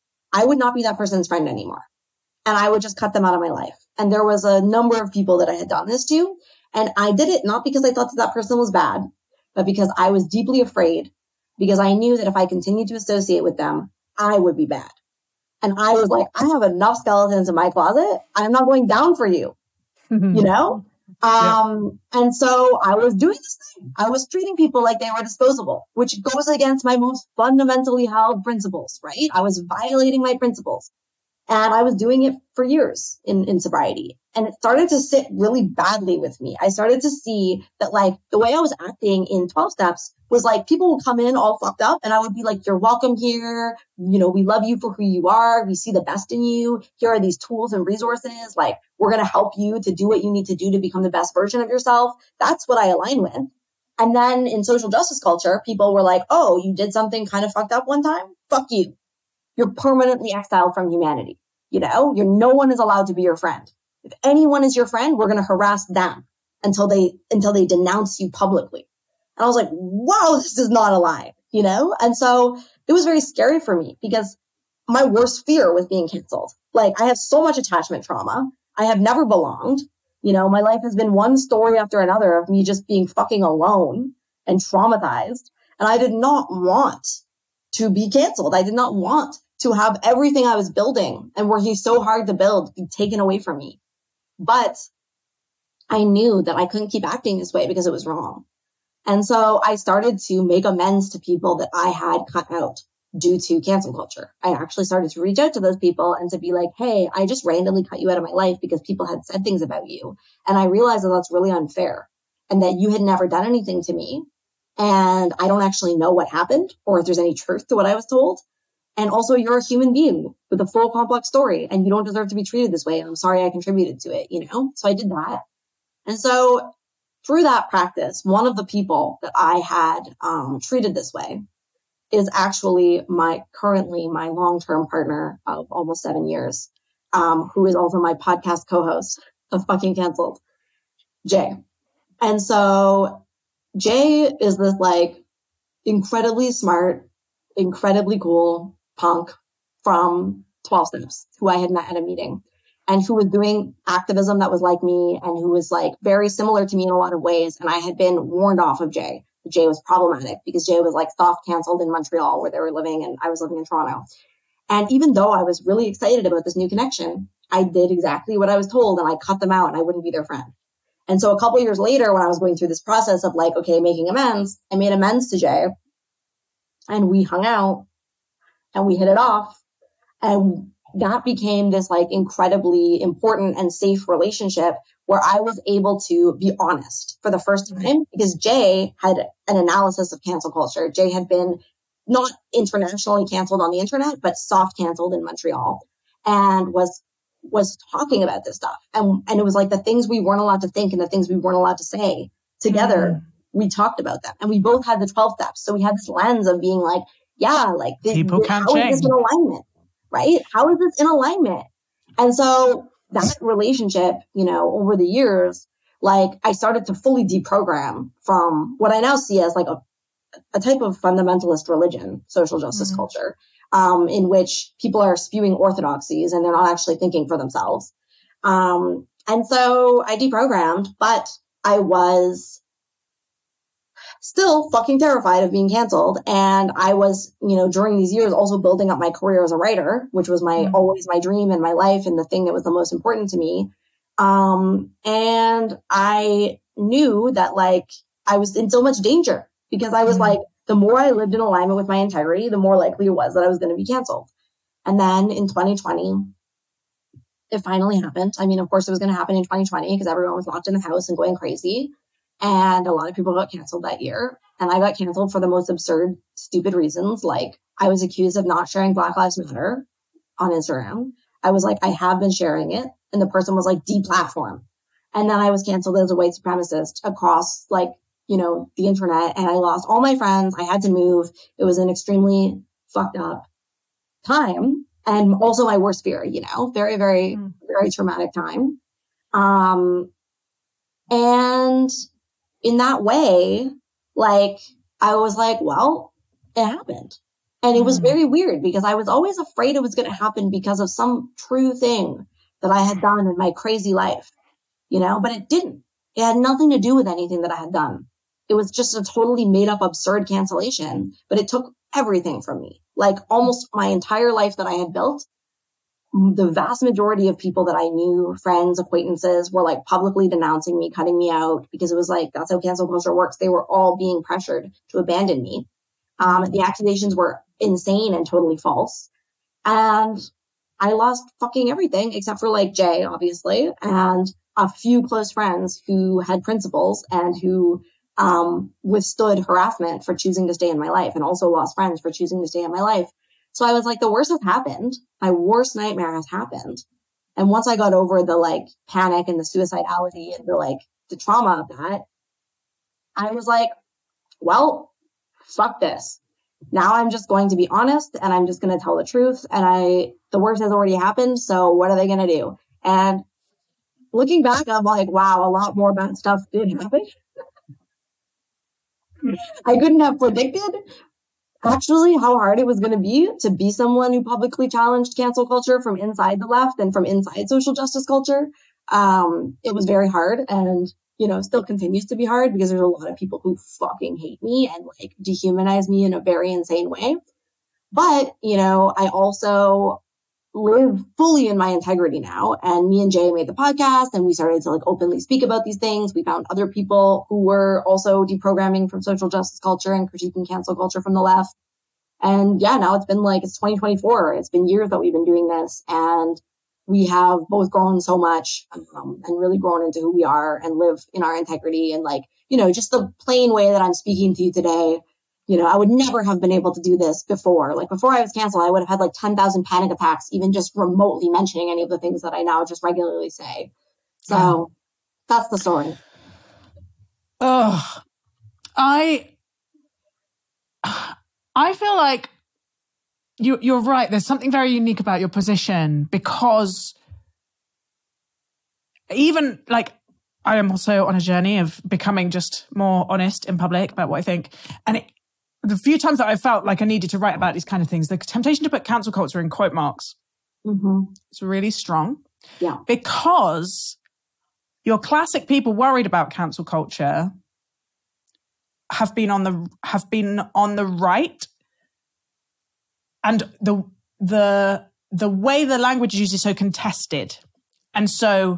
I would not be that person's friend anymore. And I would just cut them out of my life. And there was a number of people that I had done this to. And I did it not because I thought that that person was bad, but because I was deeply afraid, because I knew that if I continued to associate with them, I would be bad. And I was like, I have enough skeletons in my closet. I'm not going down for you, you know? Um, yeah. And so I was doing this thing. I was treating people like they were disposable, which goes against my most fundamentally held principles, right? I was violating my principles. And I was doing it for years in, in sobriety. And it started to sit really badly with me. I started to see that like the way I was acting in twelve steps was like people would come in all fucked up and I would be like, you're welcome here. You know, we love you for who you are. We see the best in you. Here are these tools and resources. Like we're going to help you to do what you need to do to become the best version of yourself. That's what I align with. And then in social justice culture, people were like, oh, you did something kind of fucked up one time? Fuck you. You're permanently exiled from humanity. You know, you're, no one is allowed to be your friend. If anyone is your friend, we're going to harass them until they, until they denounce you publicly. And I was like, wow, this is not alive, you know? And so it was very scary for me because my worst fear was being canceled. Like I have so much attachment trauma. I have never belonged. You know, my life has been one story after another of me just being fucking alone and traumatized. And I did not want to be canceled. I did not want to have everything I was building and working so hard to build be taken away from me. But I knew that I couldn't keep acting this way because it was wrong. And so I started to make amends to people that I had cut out due to cancel culture. I actually started to reach out to those people and to be like, hey, I just randomly cut you out of my life because people had said things about you. And I realized that that's really unfair and that you had never done anything to me. And I don't actually know what happened or if there's any truth to what I was told. And also you're a human being with a full complex story and you don't deserve to be treated this way. And I'm sorry I contributed to it, you know? So I did that. And so through that practice, one of the people that I had um, treated this way is actually my currently my long-term partner of almost seven years, um, who is also my podcast co-host of Fucking Canceled, Jay. And so Jay is this like incredibly smart, incredibly cool punk from twelve steps who I had met at a meeting and who was doing activism that was like me and who was like very similar to me in a lot of ways. And I had been warned off of Jay. Jay was problematic because Jay was like soft canceled in Montreal where they were living and I was living in Toronto. And even though I was really excited about this new connection, I did exactly what I was told and I cut them out and I wouldn't be their friend. And so a couple of years later, when I was going through this process of like, okay, making amends, I made amends to Jay and we hung out and we hit it off. And that became this like incredibly important and safe relationship where I was able to be honest for the first time because Jay had an analysis of cancel culture. Jay had been not internationally canceled on the internet, but soft canceled in Montreal and was was talking about this stuff. And, and it was like the things we weren't allowed to think and the things we weren't allowed to say together mm. we talked about them. And we both had the twelve steps. So we had this lens of being like, yeah, like this, People this, can how change. is this in alignment, right? How is this in alignment? And so that relationship, you know, over the years, like I started to fully deprogram from what I now see as like a, a type of fundamentalist religion, social justice mm-hmm. culture, um, in which people are spewing orthodoxies and they're not actually thinking for themselves. Um, and so I deprogrammed, but I was still fucking terrified of being canceled. And I was, you know, during these years also building up my career as a writer, which was my mm-hmm. always my dream in my life and the thing that was the most important to me. Um, and I knew that like I was in so much danger because I was mm-hmm. like, the more I lived in alignment with my integrity, the more likely it was that I was going to be canceled. And then in twenty twenty, it finally happened. I mean, of course it was going to happen in twenty twenty because everyone was locked in the house and going crazy. And a lot of people got canceled that year. And I got canceled for the most absurd, stupid reasons. Like I was accused of not sharing Black Lives Matter on Instagram. I was like, I have been sharing it. And the person was like, deplatform. And then I was canceled as a white supremacist across like, you know, the internet. And I lost all my friends. I had to move. It was an extremely fucked up time. And also my worst fear, you know, very, very, mm. very traumatic time. Um, and in that way, like, I was like, well, it happened. And it was very weird because I was always afraid it was going to happen because of some true thing that I had done in my crazy life, you know, but it didn't. It had nothing to do with anything that I had done. It was just a totally made up, absurd cancellation, but it took everything from me. Like almost my entire life that I had built, the vast majority of people that I knew, friends, acquaintances, were like publicly denouncing me, cutting me out because it was like, that's how cancel culture works. They were all being pressured to abandon me. Um, the accusations were insane and totally false. And I lost fucking everything except for like Jay, obviously, and a few close friends who had principles and who um, withstood harassment for choosing to stay in my life, and also lost friends for choosing to stay in my life. So I was like, the worst has happened. My worst nightmare has happened. And once I got over the like panic and the suicidality and the like the trauma of that, I was like, well, fuck this. Now I'm just going to be honest and I'm just going to tell the truth. And I, the worst has already happened. So what are they going to do? And looking back, I'm like, wow, a lot more bad stuff did happen. I couldn't have predicted actually how hard it was going to be to be someone who publicly challenged cancel culture from inside the left and from inside social justice culture. Um, it was very hard and, you know, still continues to be hard because there's a lot of people who fucking hate me and like dehumanize me in a very insane way. But, you know, I also live fully in my integrity now. And me and Jay made the podcast and we started to like openly speak about these things. We found other people who were also deprogramming from social justice culture and critiquing cancel culture from the left. And yeah, now it's been like, it's twenty twenty-four. It's been years that we've been doing this. And we have both grown so much um, and really grown into who we are and live in our integrity. And like, you know, just the plain way that I'm speaking to you today, you know, I would never have been able to do this before. Like before I was canceled, I would have had like ten thousand panic attacks, even just remotely mentioning any of the things that I now just regularly say. So yeah. That's the story. Oh, I, I feel like you, you're right. There's something very unique about your position because even like I am also on a journey of becoming just more honest in public about what I think. And it, the few times that I felt like I needed to write about these kind of things, the temptation to put cancel culture in quote marks mm-hmm. is really strong. Yeah. Because your classic people worried about cancel culture have been on the have been on the right. And the the the way the language is used is so contested. And so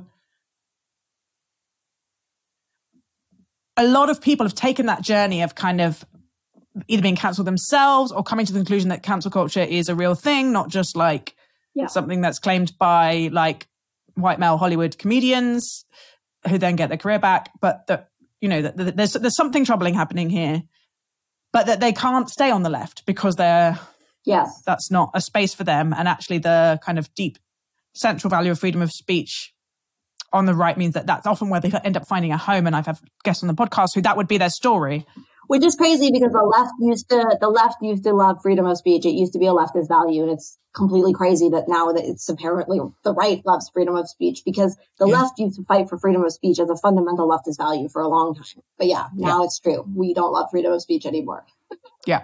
a lot of people have taken that journey of kind of either being cancelled themselves or coming to the conclusion that cancel culture is a real thing, not just like yeah. something that's claimed by like white male Hollywood comedians who then get their career back. But that, you know, that there's there's something troubling happening here, but that they can't stay on the left because they're yes, that's not a space for them. And actually the kind of deep central value of freedom of speech on the right means that that's often where they end up finding a home. And I've had guests on the podcast who that would be their story. Which is crazy because the left used to, the left used to love freedom of speech. It used to be a leftist value. And it's completely crazy that now that it's apparently the right loves freedom of speech, because the yeah. left used to fight for freedom of speech as a fundamental leftist value for a long time. But yeah, now yeah. it's true. We don't love freedom of speech anymore. Yeah.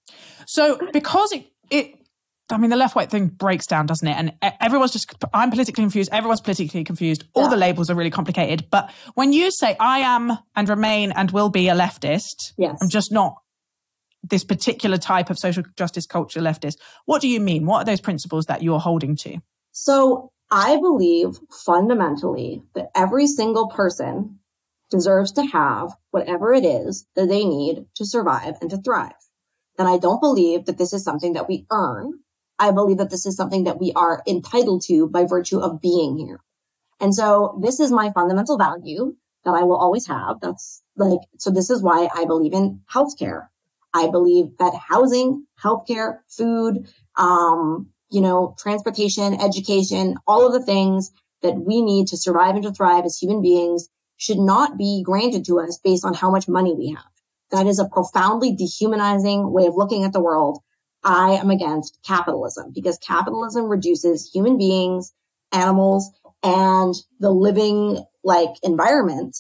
So because it, it, I mean, the left-right thing breaks down, doesn't it? And everyone's just, I'm politically confused. Everyone's politically confused. All yeah. the labels are really complicated. But when you say I am and remain and will be a leftist, yes. I'm just not this particular type of social justice culture leftist. What do you mean? What are those principles that you're holding to? So I believe fundamentally that every single person deserves to have whatever it is that they need to survive and to thrive. And I don't believe that this is something that we earn. I believe that this is something that we are entitled to by virtue of being here. And so this is my fundamental value that I will always have. That's like, so this is why I believe in healthcare. I believe that housing, healthcare, food, um, you know, transportation, education, all of the things that we need to survive and to thrive as human beings should not be granted to us based on how much money we have. That is a profoundly dehumanizing way of looking at the world. I am against capitalism because capitalism reduces human beings, animals, and the living like environment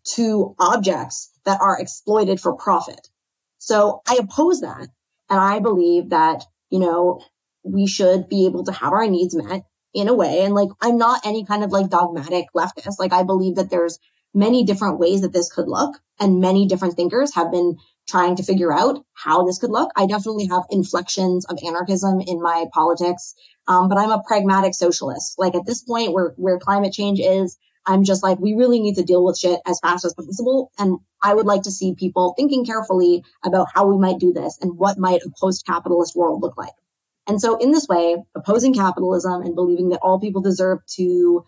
to objects that are exploited for profit. So I oppose that. And I believe that, you know, we should be able to have our needs met in a way. And like, I'm not any kind of like dogmatic leftist. Like I believe that there's many different ways that this could look, and many different thinkers have been trying to figure out how this could look. I definitely have inflections of anarchism in my politics, um, but I'm a pragmatic socialist. Like at this point where, where climate change is, I'm just like, we really need to deal with shit as fast as possible. And I would like to see people thinking carefully about how we might do this and what might a post-capitalist world look like. And so in this way, opposing capitalism and believing that all people deserve to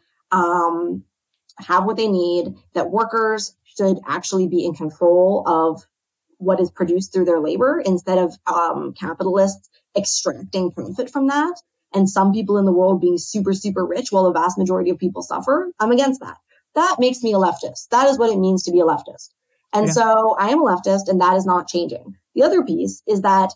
um, have what they need, that workers should actually be in control of what is produced through their labor instead of um, capitalists extracting profit from that. And some people in the world being super, super rich while the vast majority of people suffer. I'm against that. That makes me a leftist. That is what it means to be a leftist. And yeah. so I am a leftist, and that is not changing. The other piece is that,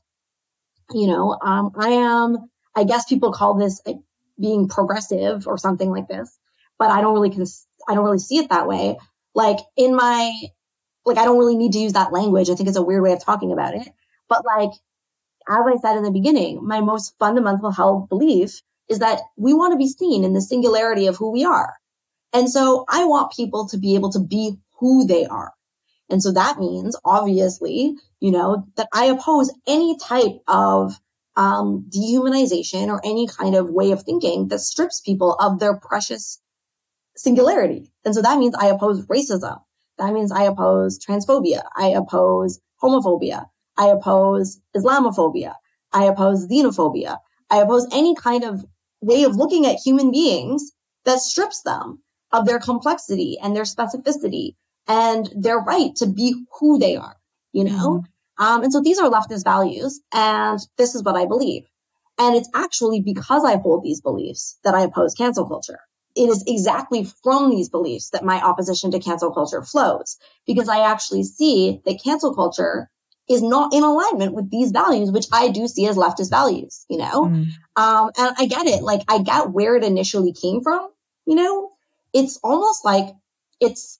you know, um, I am, I guess people call this like, being progressive or something like this, but I don't really, cons- I don't really see it that way. Like in my, like, I don't really need to use that language. I think it's a weird way of talking about it. But like, as I said in the beginning, my most fundamental held belief is that we want to be seen in the singularity of who we are. And so I want people to be able to be who they are. And so that means, obviously, you know, that I oppose any type of um, dehumanization or any kind of way of thinking that strips people of their precious singularity. And so that means I oppose racism. That means I oppose transphobia. I oppose homophobia. I oppose Islamophobia. I oppose xenophobia. I oppose any kind of way of looking at human beings that strips them of their complexity and their specificity and their right to be who they are, you know? Mm-hmm. Um, and so these are leftist values, and this is what I believe. And it's actually because I hold these beliefs that I oppose cancel culture. It is exactly from these beliefs that my opposition to cancel culture flows, because I actually see that cancel culture is not in alignment with these values, which I do see as leftist values, you know? Mm. Um, and I get it. Like, I get where it initially came from, you know? It's almost like it's,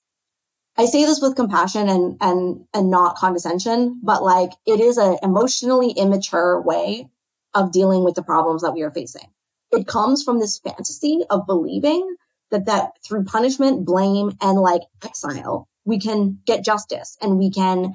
I say this with compassion and, and, and not condescension, but like, it is an emotionally immature way of dealing with the problems that we are facing. It comes from this fantasy of believing that, that through punishment, blame, and like exile, we can get justice and we can,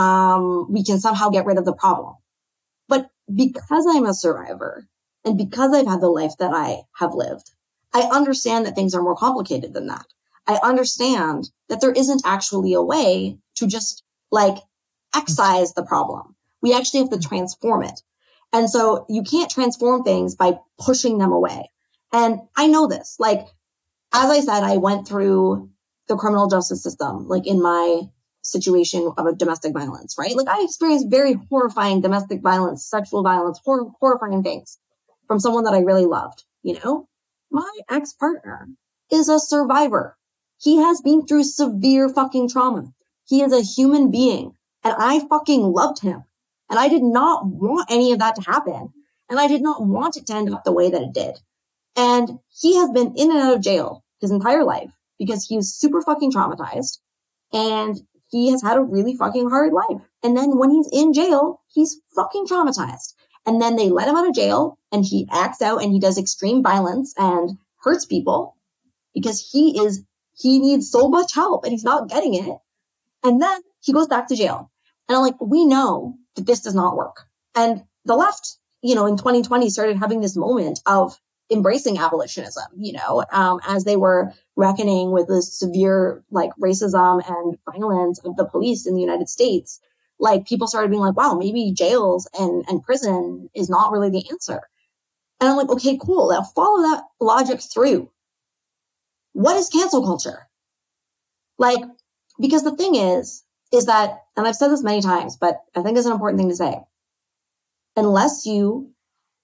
um, we can somehow get rid of the problem. But because I'm a survivor and because I've had the life that I have lived, I understand that things are more complicated than that. I understand that there isn't actually a way to just like excise the problem. We actually have to transform it. And so you can't transform things by pushing them away. And I know this, like, as I said, I went through the criminal justice system, like in my situation of a domestic violence, right? Like I experienced very horrifying domestic violence, sexual violence, hor- horrifying things from someone that I really loved, you know? My ex-partner is a survivor. He has been through severe fucking trauma. He is a human being, and I fucking loved him. And I did not want any of that to happen. And I did not want it to end up the way that it did. And he has been in and out of jail his entire life because he was super fucking traumatized. And he has had a really fucking hard life. And then when he's in jail, he's fucking traumatized. And then they let him out of jail and he acts out and he does extreme violence and hurts people because he is, he needs so much help and he's not getting it. And then he goes back to jail. And I'm like, we know that this does not work. And the left, you know, in twenty twenty started having this moment of embracing abolitionism, you know, um, as they were reckoning with the severe like racism and violence of the police in the United States. Like people started being like, wow, maybe jails and, and prison is not really the answer. And I'm like, okay, cool. Now follow that logic through. What is cancel culture? Like, because the thing is, is that, and I've said this many times, but I think it's an important thing to say. Unless you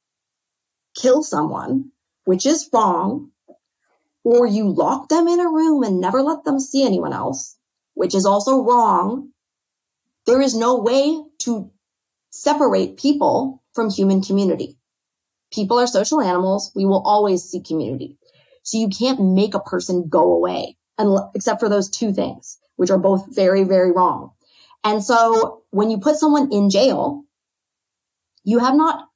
kill someone, which is wrong, or you lock them in a room and never let them see anyone else, which is also wrong, there is no way to separate people from human community. People are social animals. We will always seek community. So you can't make a person go away, unless, except for those two things, which are both very, very wrong. And so when you put someone in jail, you have not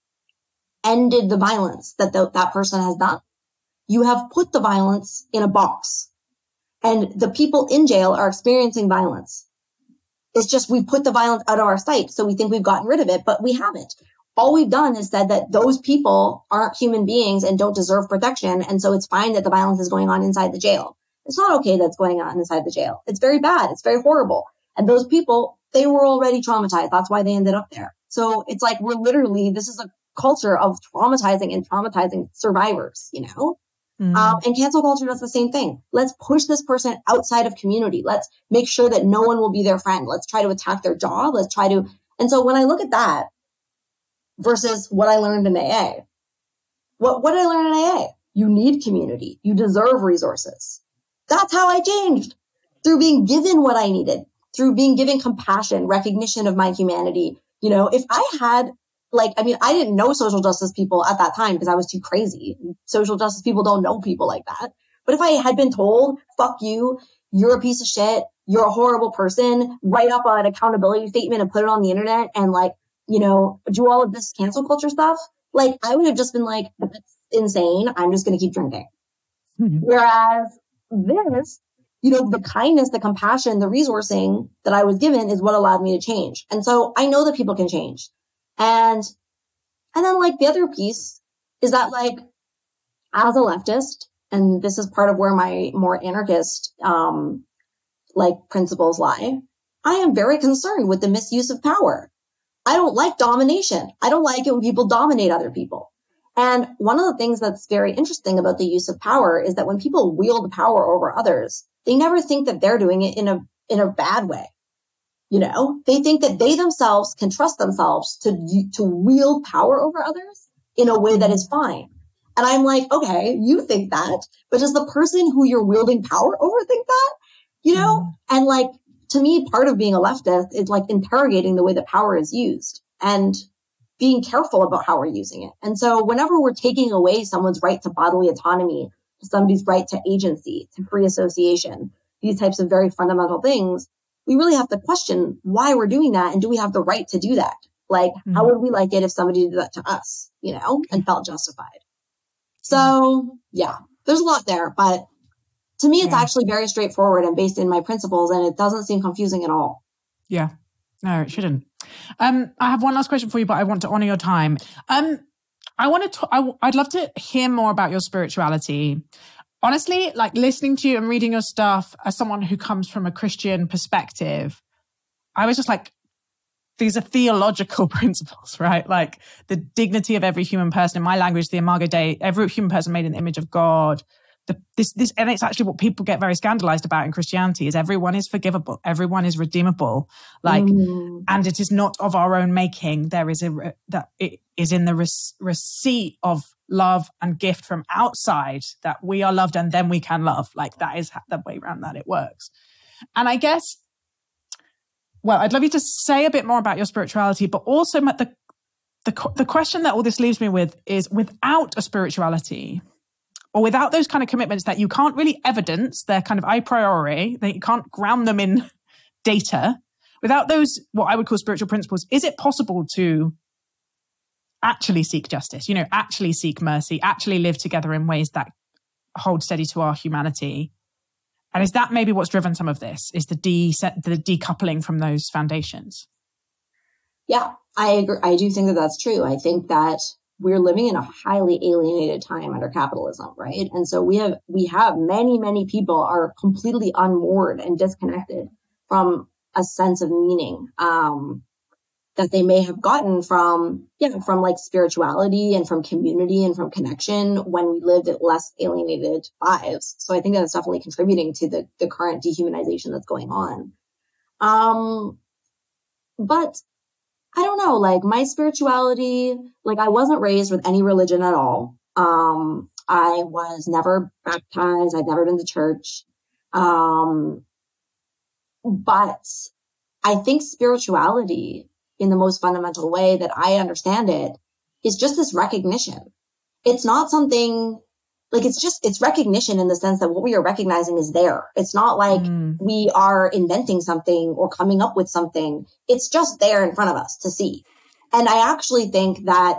ended the violence that the, that person has done. You have put the violence in a box. And the people in jail are experiencing violence. It's just we put the violence out of our sight, so we think we've gotten rid of it, but we haven't. All we've done is said that those people aren't human beings and don't deserve protection, and so it's fine that the violence is going on inside the jail. It's not okay that's going on inside the jail. It's very bad. It's very horrible. And those people, they were already traumatized. That's why they ended up there. So it's like we're literally, this is a culture of traumatizing and traumatizing survivors, you know? Mm. Um, and cancel culture does the same thing. Let's push this person outside of community. Let's make sure that no one will be their friend. Let's try to attack their job. Let's try to, and so when I look at that versus what I learned in A A, what, what did I learn in A A? You need community. You deserve resources. That's how I changed, through being given what I needed, through being given compassion, recognition of my humanity. You know, if I had like, I mean, I didn't know social justice people at that time because I was too crazy. Social justice people don't know people like that. But if I had been told, fuck you, you're a piece of shit, you're a horrible person, write up an accountability statement and put it on the internet and like, you know, do all of this cancel culture stuff, like I would have just been like, that's insane. I'm just going to keep drinking. Mm-hmm. Whereas this, you know, the kindness, the compassion, the resourcing that I was given is what allowed me to change. And so I know that people can change. And, and then like the other piece is that like, as a leftist, and this is part of where my more anarchist, um, like principles lie, I am very concerned with the misuse of power. I don't like domination. I don't like it when people dominate other people. And one of the things that's very interesting about the use of power is that when people wield power over others, they never think that they're doing it in a, in a bad way. You know, they think that they themselves can trust themselves to, to wield power over others in a way that is fine. And I'm like, okay, you think that, but does the person who you're wielding power over think that? You know, mm. And like, to me, part of being a leftist is like interrogating the way that power is used and being careful about how we're using it. And so whenever we're taking away someone's right to bodily autonomy, somebody's right to agency, to free association, these types of very fundamental things, we really have to question why we're doing that. And do we have the right to do that? Like, mm-hmm. how would we like it if somebody did that to us, you know, and felt justified? So yeah, there's a lot there, but to me, it's yeah. actually very straightforward and based in my principles, and it doesn't seem confusing at all. Yeah, no, it shouldn't. Um, I have one last question for you, but I want to honor your time. Um, I want to, I, I'd love to hear more about your spirituality. Honestly, like listening to you and reading your stuff as someone who comes from a Christian perspective, I was just like, these are theological principles, right? Like the dignity of every human person. In my language, the Imago Dei, every human person made in the image of God. The, this, this, and it's actually what people get very scandalized about in Christianity is everyone is forgivable. Everyone is redeemable. Like, mm. and it is not of our own making. There is a, that it is in the res, receipt of love and gift from outside, that we are loved and then we can love. Like that is the way around that it works. And I guess, well, I'd love you to say a bit more about your spirituality, but also the, the, the question that all this leaves me with is, without a spirituality or without those kind of commitments that you can't really evidence, they're kind of a priori, that you can't ground them in data, without those, what I would call spiritual principles, is it possible to actually seek justice, you know, actually seek mercy, actually live together in ways that hold steady to our humanity? And is that maybe what's driven some of this, is the de- the decoupling from those foundations? Yeah, I agree. I do think that that's true. I think that we're living in a highly alienated time under capitalism, right? And so we have we have many, many people are completely unmoored and disconnected from a sense of meaning um, that they may have gotten from, yeah, from like spirituality and from community and from connection when we lived at less alienated lives. So I think that's definitely contributing to the, the current dehumanization that's going on. Um, but I don't know, like my spirituality, like I wasn't raised with any religion at all. Um, I was never baptized. I've never been to church. Um, but I think spirituality, in the most fundamental way that I understand it, is just this recognition. It's not something like, it's just, it's recognition in the sense that what we are recognizing is there. It's not like mm. we are inventing something or coming up with something. It's just there in front of us to see. And I actually think that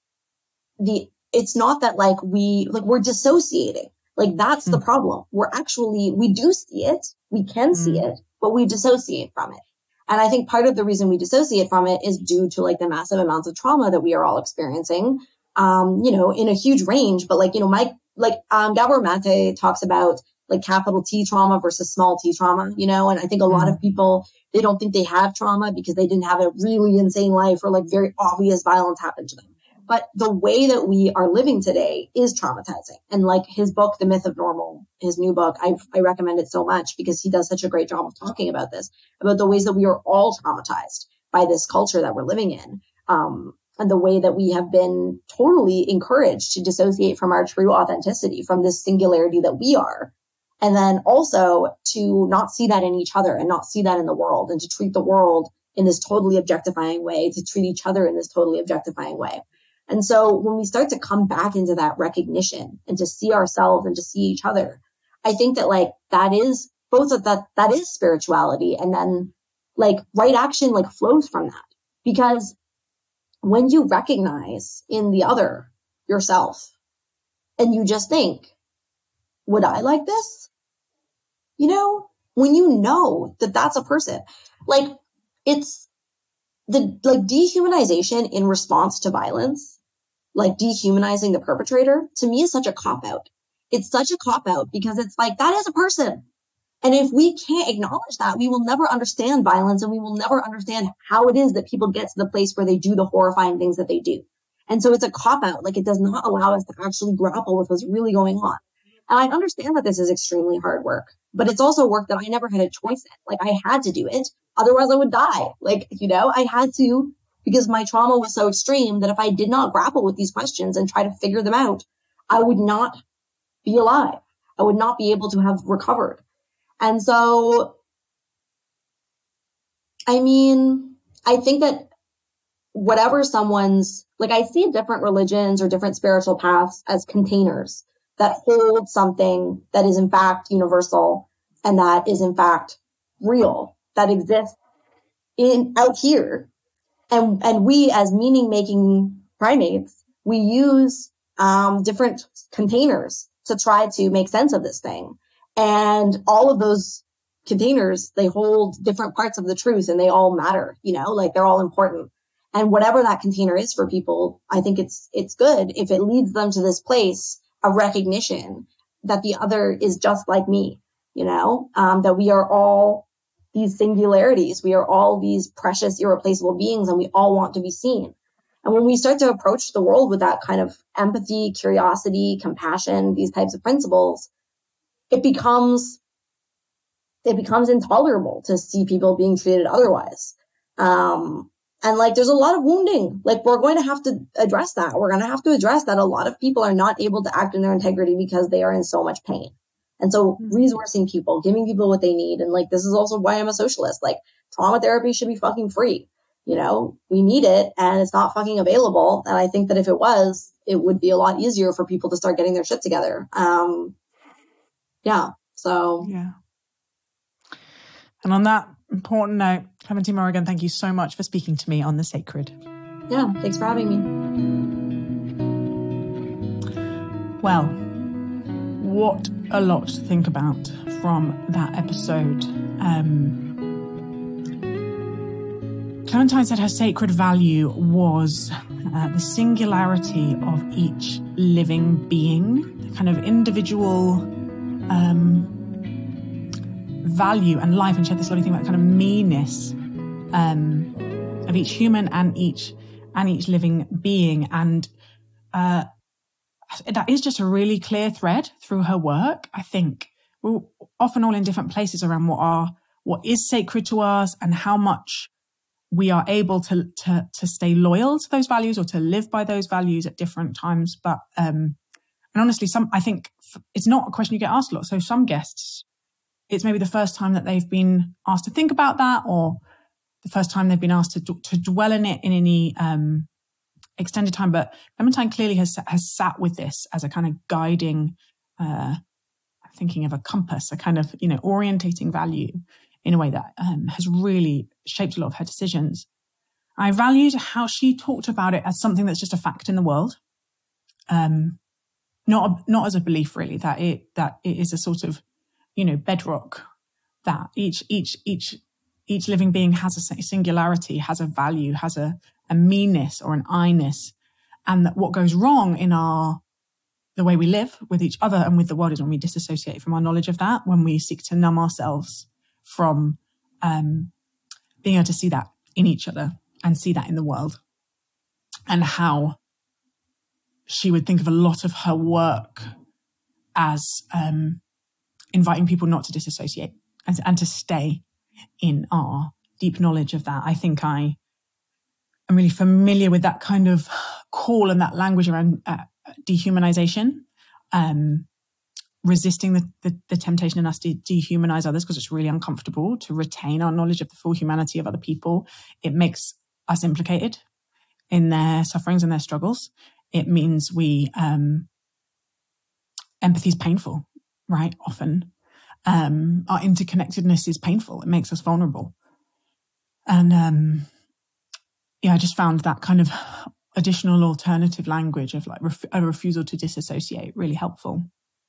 the, it's not that like we, like we're dissociating. Like that's mm. the problem. We're actually, we do see it. We can mm. see it, but we dissociate from it. And I think part of the reason we dissociate from it is due to like the massive amounts of trauma that we are all experiencing, um, you know, in a huge range. But like, you know, my, like, um, Gabor Mate talks about like capital T trauma versus small T trauma, you know, and I think a lot of people, they don't think they have trauma because they didn't have a really insane life or like very obvious violence happened to them. But the way that we are living today is traumatizing. And like his book, The Myth of Normal, his new book, I I recommend it so much because he does such a great job of talking about this, about the ways that we are all traumatized by this culture that we're living in. Um, and the way that we have been totally encouraged to dissociate from our true authenticity, from this singularity that we are. And then also to not see that in each other and not see that in the world, and to treat the world in this totally objectifying way, to treat each other in this totally objectifying way. And so when we start to come back into that recognition and to see ourselves and to see each other, I think that like that is both of that, that is spirituality. And then like right action like flows from that, because when you recognize in the other yourself and you just think, would I like this? You know, when you know that that's a person, like it's the like dehumanization in response to violence, like dehumanizing the perpetrator, to me is such a cop-out. It's such a cop-out because it's like, that is a person. And if we can't acknowledge that, we will never understand violence, and we will never understand how it is that people get to the place where they do the horrifying things that they do. And so it's a cop-out. Like it does not allow us to actually grapple with what's really going on. And I understand that this is extremely hard work, but it's also work that I never had a choice in. Like I had to do it. Otherwise I would die. Like, you know, I had to, because my trauma was so extreme that if I did not grapple with these questions and try to figure them out, I would not be alive. I would not be able to have recovered. And so, I mean, I think that whatever someone's, like I see different religions or different spiritual paths as containers that hold something that is in fact universal and that is in fact real, that exists in out here. And, and we as meaning making primates, we use, um, different containers to try to make sense of this thing. And all of those containers, they hold different parts of the truth and they all matter, you know, like they're all important. And whatever that container is for people, I think it's, it's good if it leads them to this place of recognition that the other is just like me, you know, um, that we are all these singularities. We are all these precious, irreplaceable beings, and we all want to be seen. And when we start to approach the world with that kind of empathy, curiosity, compassion, these types of principles, it becomes, it becomes intolerable to see people being treated otherwise. Um, And like, there's a lot of wounding. Like, we're going to have to address that. We're going to have to address that a lot of people are not able to act in their integrity because they are in so much pain. And so resourcing people, giving people what they need. And like, this is also why I'm a socialist. Like, trauma therapy should be fucking free. You know, we need it and it's not fucking available. And I think that if it was, it would be a lot easier for people to start getting their shit together. Um, yeah. So. Yeah. And on that important note, Clementine Morrigan, thank you so much for speaking to me on The Sacred. Yeah. Thanks for having me. Well, what a lot to think about from that episode. Um, Clementine said her sacred value was uh, the singularity of each living being, the kind of individual um, value and life. And she had this lovely thing about kind of meanness um, of each human and each and each living being. And uh, that is just a really clear thread through her work. I think we're often all in different places around what are what is sacred to us and how much we are able to, to, to stay loyal to those values or to live by those values at different times. But, um, and honestly, some, I think it's not a question you get asked a lot. So some guests, it's maybe the first time that they've been asked to think about that, or the first time they've been asked to, to dwell in it in any, um, extended time. But Clementine clearly has, has sat with this as a kind of guiding, uh, thinking of a compass, a kind of, you know, orientating value in a way that um, has really shaped a lot of her decisions. I valued how she talked about it as something that's just a fact in the world, um, not a, not as a belief really, that it that it is a sort of, you know, bedrock that each each each each living being has a singularity, has a value, has a a meanness or an I-ness, and that what goes wrong in our the way we live with each other and with the world is when we disassociate from our knowledge of that, when we seek to numb ourselves from um, being able to see that in each other and see that in the world. And how she would think of a lot of her work as um, inviting people not to disassociate and, and to stay in our deep knowledge of that. I think I am really familiar with that kind of call and that language around uh, dehumanization, um, resisting the, the, the temptation in us to dehumanize others because it's really uncomfortable to retain our knowledge of the full humanity of other people. It makes us implicated in their sufferings and their struggles. It means we, um, empathy is painful, right? Often. Um, our interconnectedness is painful. It makes us vulnerable. And, um, yeah, I just found that kind of additional alternative language of like ref- a refusal to disassociate really helpful.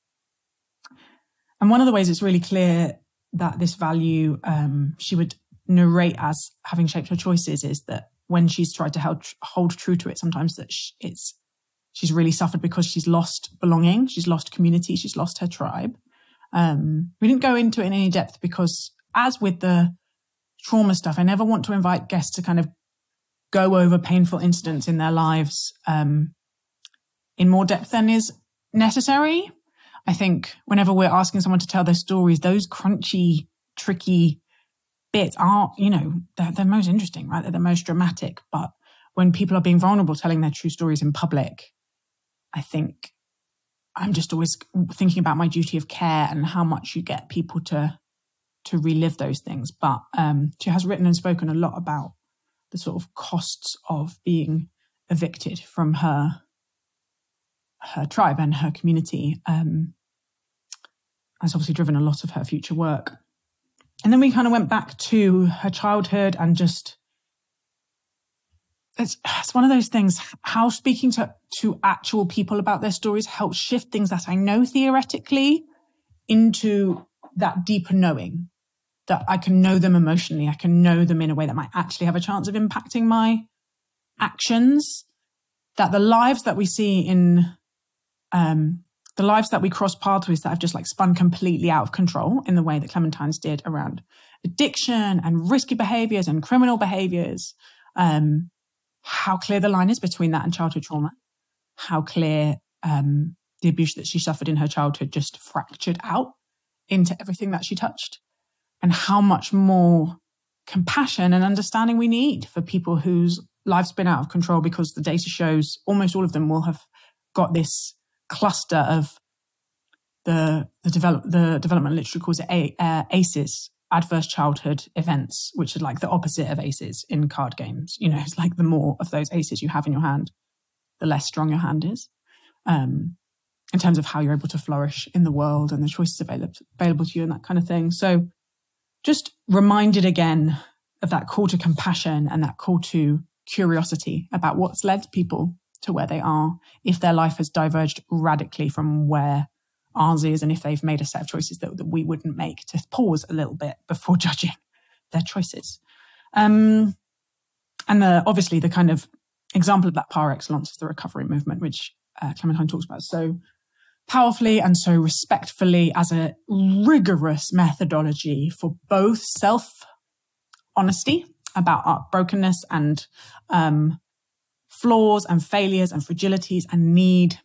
And one of the ways it's really clear that this value um, she would narrate as having shaped her choices is that when she's tried to hold, hold true to it, sometimes that sh- it's she's really suffered because she's lost belonging, she's lost community, she's lost her tribe. Um, we didn't go into it in any depth because, as with the trauma stuff, I never want to invite guests to kind of go over painful incidents in their lives um, in more depth than is necessary. I think whenever we're asking someone to tell their stories, those crunchy, tricky bits aren't, you know, they're, they're most interesting, right? They're the most dramatic. But when people are being vulnerable, telling their true stories in public, I think I'm just always thinking about my duty of care and how much you get people to to relive those things. But um, she has written and spoken a lot about the sort of costs of being evicted from her her tribe and her community. Um, has obviously driven a lot of her future work. And then we kind of went back to her childhood and just, it's, it's one of those things, how speaking to, to actual people about their stories helps shift things that I know theoretically into that deeper knowing, that I can know them emotionally. I can know them in a way that might actually have a chance of impacting my actions, that the lives that we see in, um, the lives that we cross paths with that have just like spun completely out of control in the way that Clementine's did around addiction and risky behaviors and criminal behaviors. Um, how clear the line is between that and childhood trauma, how clear um, the abuse that she suffered in her childhood just fractured out into everything that she touched, and how much more compassion and understanding we need for people whose lives spin out of control, because the data shows almost all of them will have got this cluster of the the, develop, the development literature calls it A, uh, A C Es, adverse childhood events, which are like the opposite of A C Es in card games. You know, it's like the more of those A C Es you have in your hand, the less strong your hand is, um, in terms of how you're able to flourish in the world and the choices available, available to you and that kind of thing. So just reminded again of that call to compassion and that call to curiosity about what's led people to where they are, if their life has diverged radically from where ours is, and if they've made a set of choices that, that we wouldn't make, to pause a little bit before judging their choices. Um, and the, obviously the kind of example of that par excellence is the recovery movement, which uh, Clementine talks about so powerfully and so respectfully as a rigorous methodology for both self-honesty about our brokenness and um, flaws and failures and fragilities and need,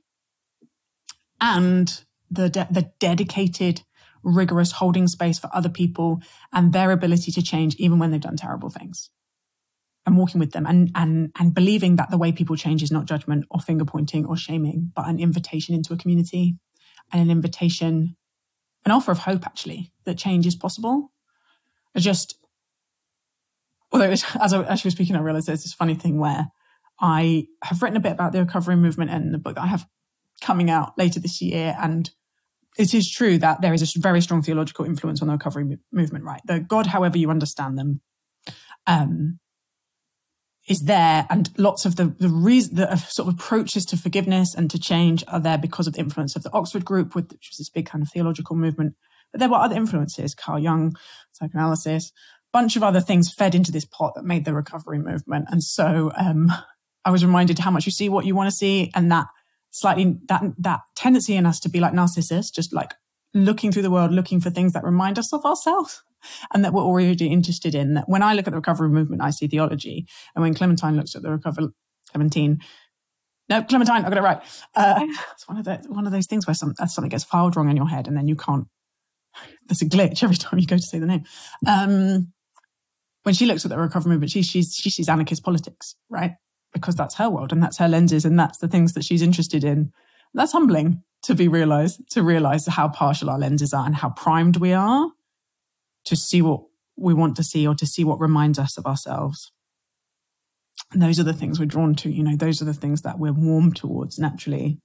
and the de- the dedicated, rigorous holding space for other people and their ability to change even when they've done terrible things, and walking with them and and and believing that the way people change is not judgment or finger pointing or shaming, but an invitation into a community and an invitation, an offer of hope, actually, that change is possible. I just, although it, as I as she was speaking, I realized there's this funny thing where I have written a bit about the recovery movement in the book that I have coming out later this year, and it is true that there is a very strong theological influence on the recovery mo- movement, right? The God, however you understand them, um, is there, and lots of the the, reason, the sort of approaches to forgiveness and to change are there because of the influence of the Oxford group, with, which was this big kind of theological movement. But there were other influences, Carl Jung, psychoanalysis, bunch of other things fed into this pot that made the recovery movement. And so um, I was reminded how much you see what you want to see, and that slightly that that tendency in us to be like Narcissus, just like looking through the world, looking for things that remind us of ourselves and that we're already interested in. That when I look at the recovery movement, I see theology, and when Clementine looks at the recovery, Clementine, no, Clementine, I got it right. Uh, it's one of the one of those things where some, something gets filed wrong in your head, and then you can't. There's a glitch every time you go to say the name. Um, when she looks at the recovery movement, she she's, she sees anarchist politics, right? Because that's her world and that's her lenses and that's the things that she's interested in. That's humbling to be realized, to realize how partial our lenses are and how primed we are to see what we want to see or to see what reminds us of ourselves. And those are the things we're drawn to, you know, those are the things that we're warm towards naturally.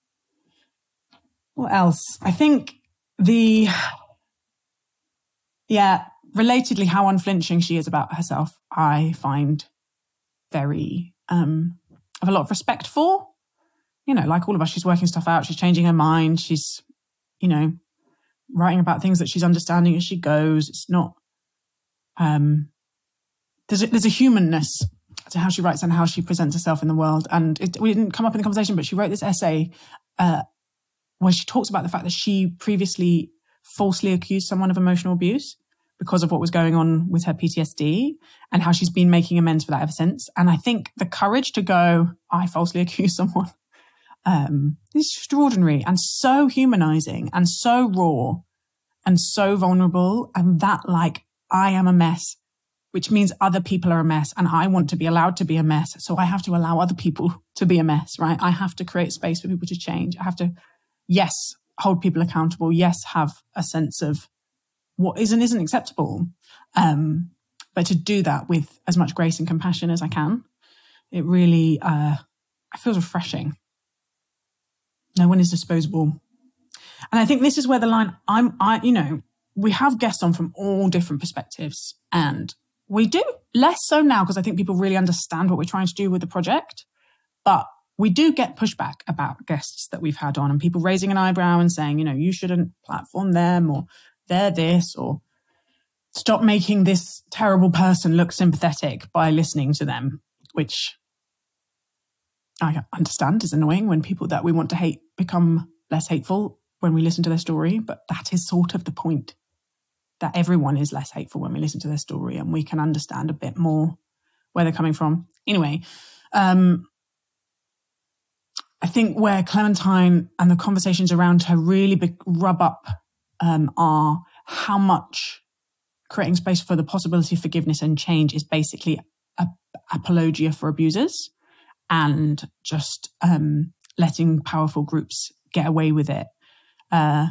What else? I think the, yeah, relatedly, how unflinching she is about herself, I find very, um, have a lot of respect for. You know, like all of us, she's working stuff out, she's changing her mind, she's, you know, writing about things that she's understanding as she goes. It's not, um, there's a, there's a humanness to how she writes and how she presents herself in the world. And it, we didn't come up in the conversation, but she wrote this essay uh, where she talks about the fact that she previously falsely accused someone of emotional abuse because of what was going on with her P T S D, and how she's been making amends for that ever since. And I think the courage to go, I falsely accused someone, um, is extraordinary and so humanizing and so raw and so vulnerable. And that, like, I am a mess, which means other people are a mess, and I want to be allowed to be a mess. So I have to allow other people to be a mess, right? I have to create space for people to change. I have to, yes, hold people accountable. Yes, have a sense of what is and isn't acceptable. Um, but to do that with as much grace and compassion as I can, it really, uh, it feels refreshing. No one is disposable. And I think this is where the line, I'm, I, you know, we have guests on from all different perspectives, and we do less so now because I think people really understand what we're trying to do with the project. But we do get pushback about guests that we've had on, and people raising an eyebrow and saying, you know, you shouldn't platform them, or they're this, or stop making this terrible person look sympathetic by listening to them, which I understand is annoying when people that we want to hate become less hateful when we listen to their story. But that is sort of the point, that everyone is less hateful when we listen to their story and we can understand a bit more where they're coming from. Anyway, um, I think where Clementine and the conversations around her really be- rub up um, are how much creating space for the possibility of forgiveness and change is basically a apologia for abusers, and just um, letting powerful groups get away with it. Uh,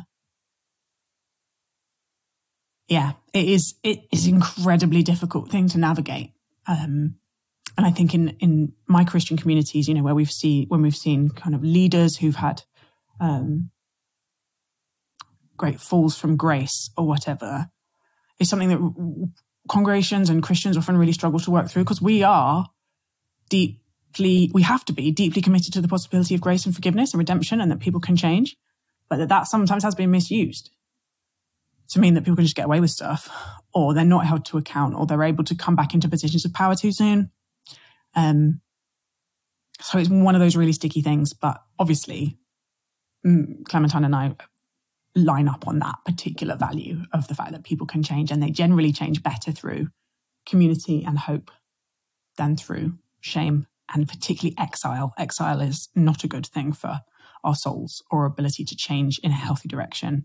yeah, it is. It is an incredibly difficult thing to navigate. Um, and I think in in my Christian communities, you know, where we've seen when we've seen kind of leaders who've had um, great falls from grace or whatever, is something that congregations and Christians often really struggle to work through, because we are deeply, we have to be deeply committed to the possibility of grace and forgiveness and redemption, and that people can change, but that that sometimes has been misused to mean that people can just get away with stuff, or they're not held to account, or they're able to come back into positions of power too soon. Um, so it's one of those really sticky things, but obviously Clementine and I line up on that particular value of the fact that people can change, and they generally change better through community and hope than through shame, and particularly exile. Exile is not a good thing for our souls or ability to change in a healthy direction.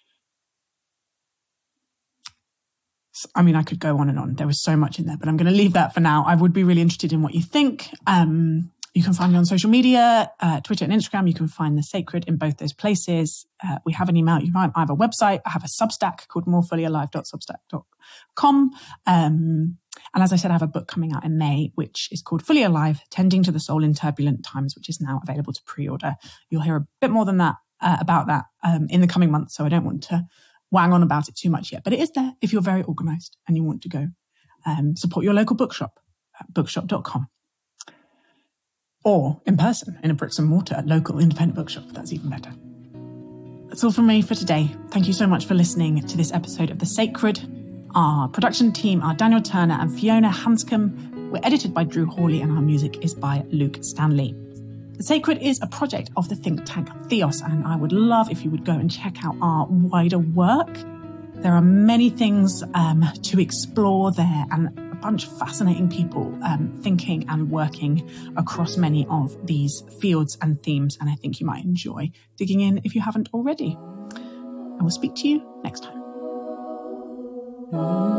I mean, I could go on and on. There was so much in there, but I'm going to leave that for now. I would be really interested in what you think. Um, you can find me on social media, uh, Twitter and Instagram. You can find The Sacred in both those places. Uh, we have an email. You might, I have a website. I have a Substack called more fully alive dot substack dot com. Um, and as I said, I have a book coming out in May, which is called Fully Alive, Tending to the Soul in Turbulent Times, which is now available to pre-order. You'll hear a bit more than that uh, about that um, in the coming months, so I don't want to wang on about it too much yet. But it is there if you're very organised and you want to go um, support your local bookshop at bookshop dot com. Or in person in a bricks and mortar local independent bookshop. That's even better. That's all from me for today. Thank you so much for listening to this episode of The Sacred. Our production team are Daniel Turner and Fiona Hanscom. We're edited by Drew Hawley, and our music is by Luke Stanley. The Sacred is a project of the think tank Theos, and I would love if you would go and check out our wider work. There are many things um, to explore there, and a bunch of fascinating people um, thinking and working across many of these fields and themes, and I think you might enjoy digging in if you haven't already. I will speak to you next time.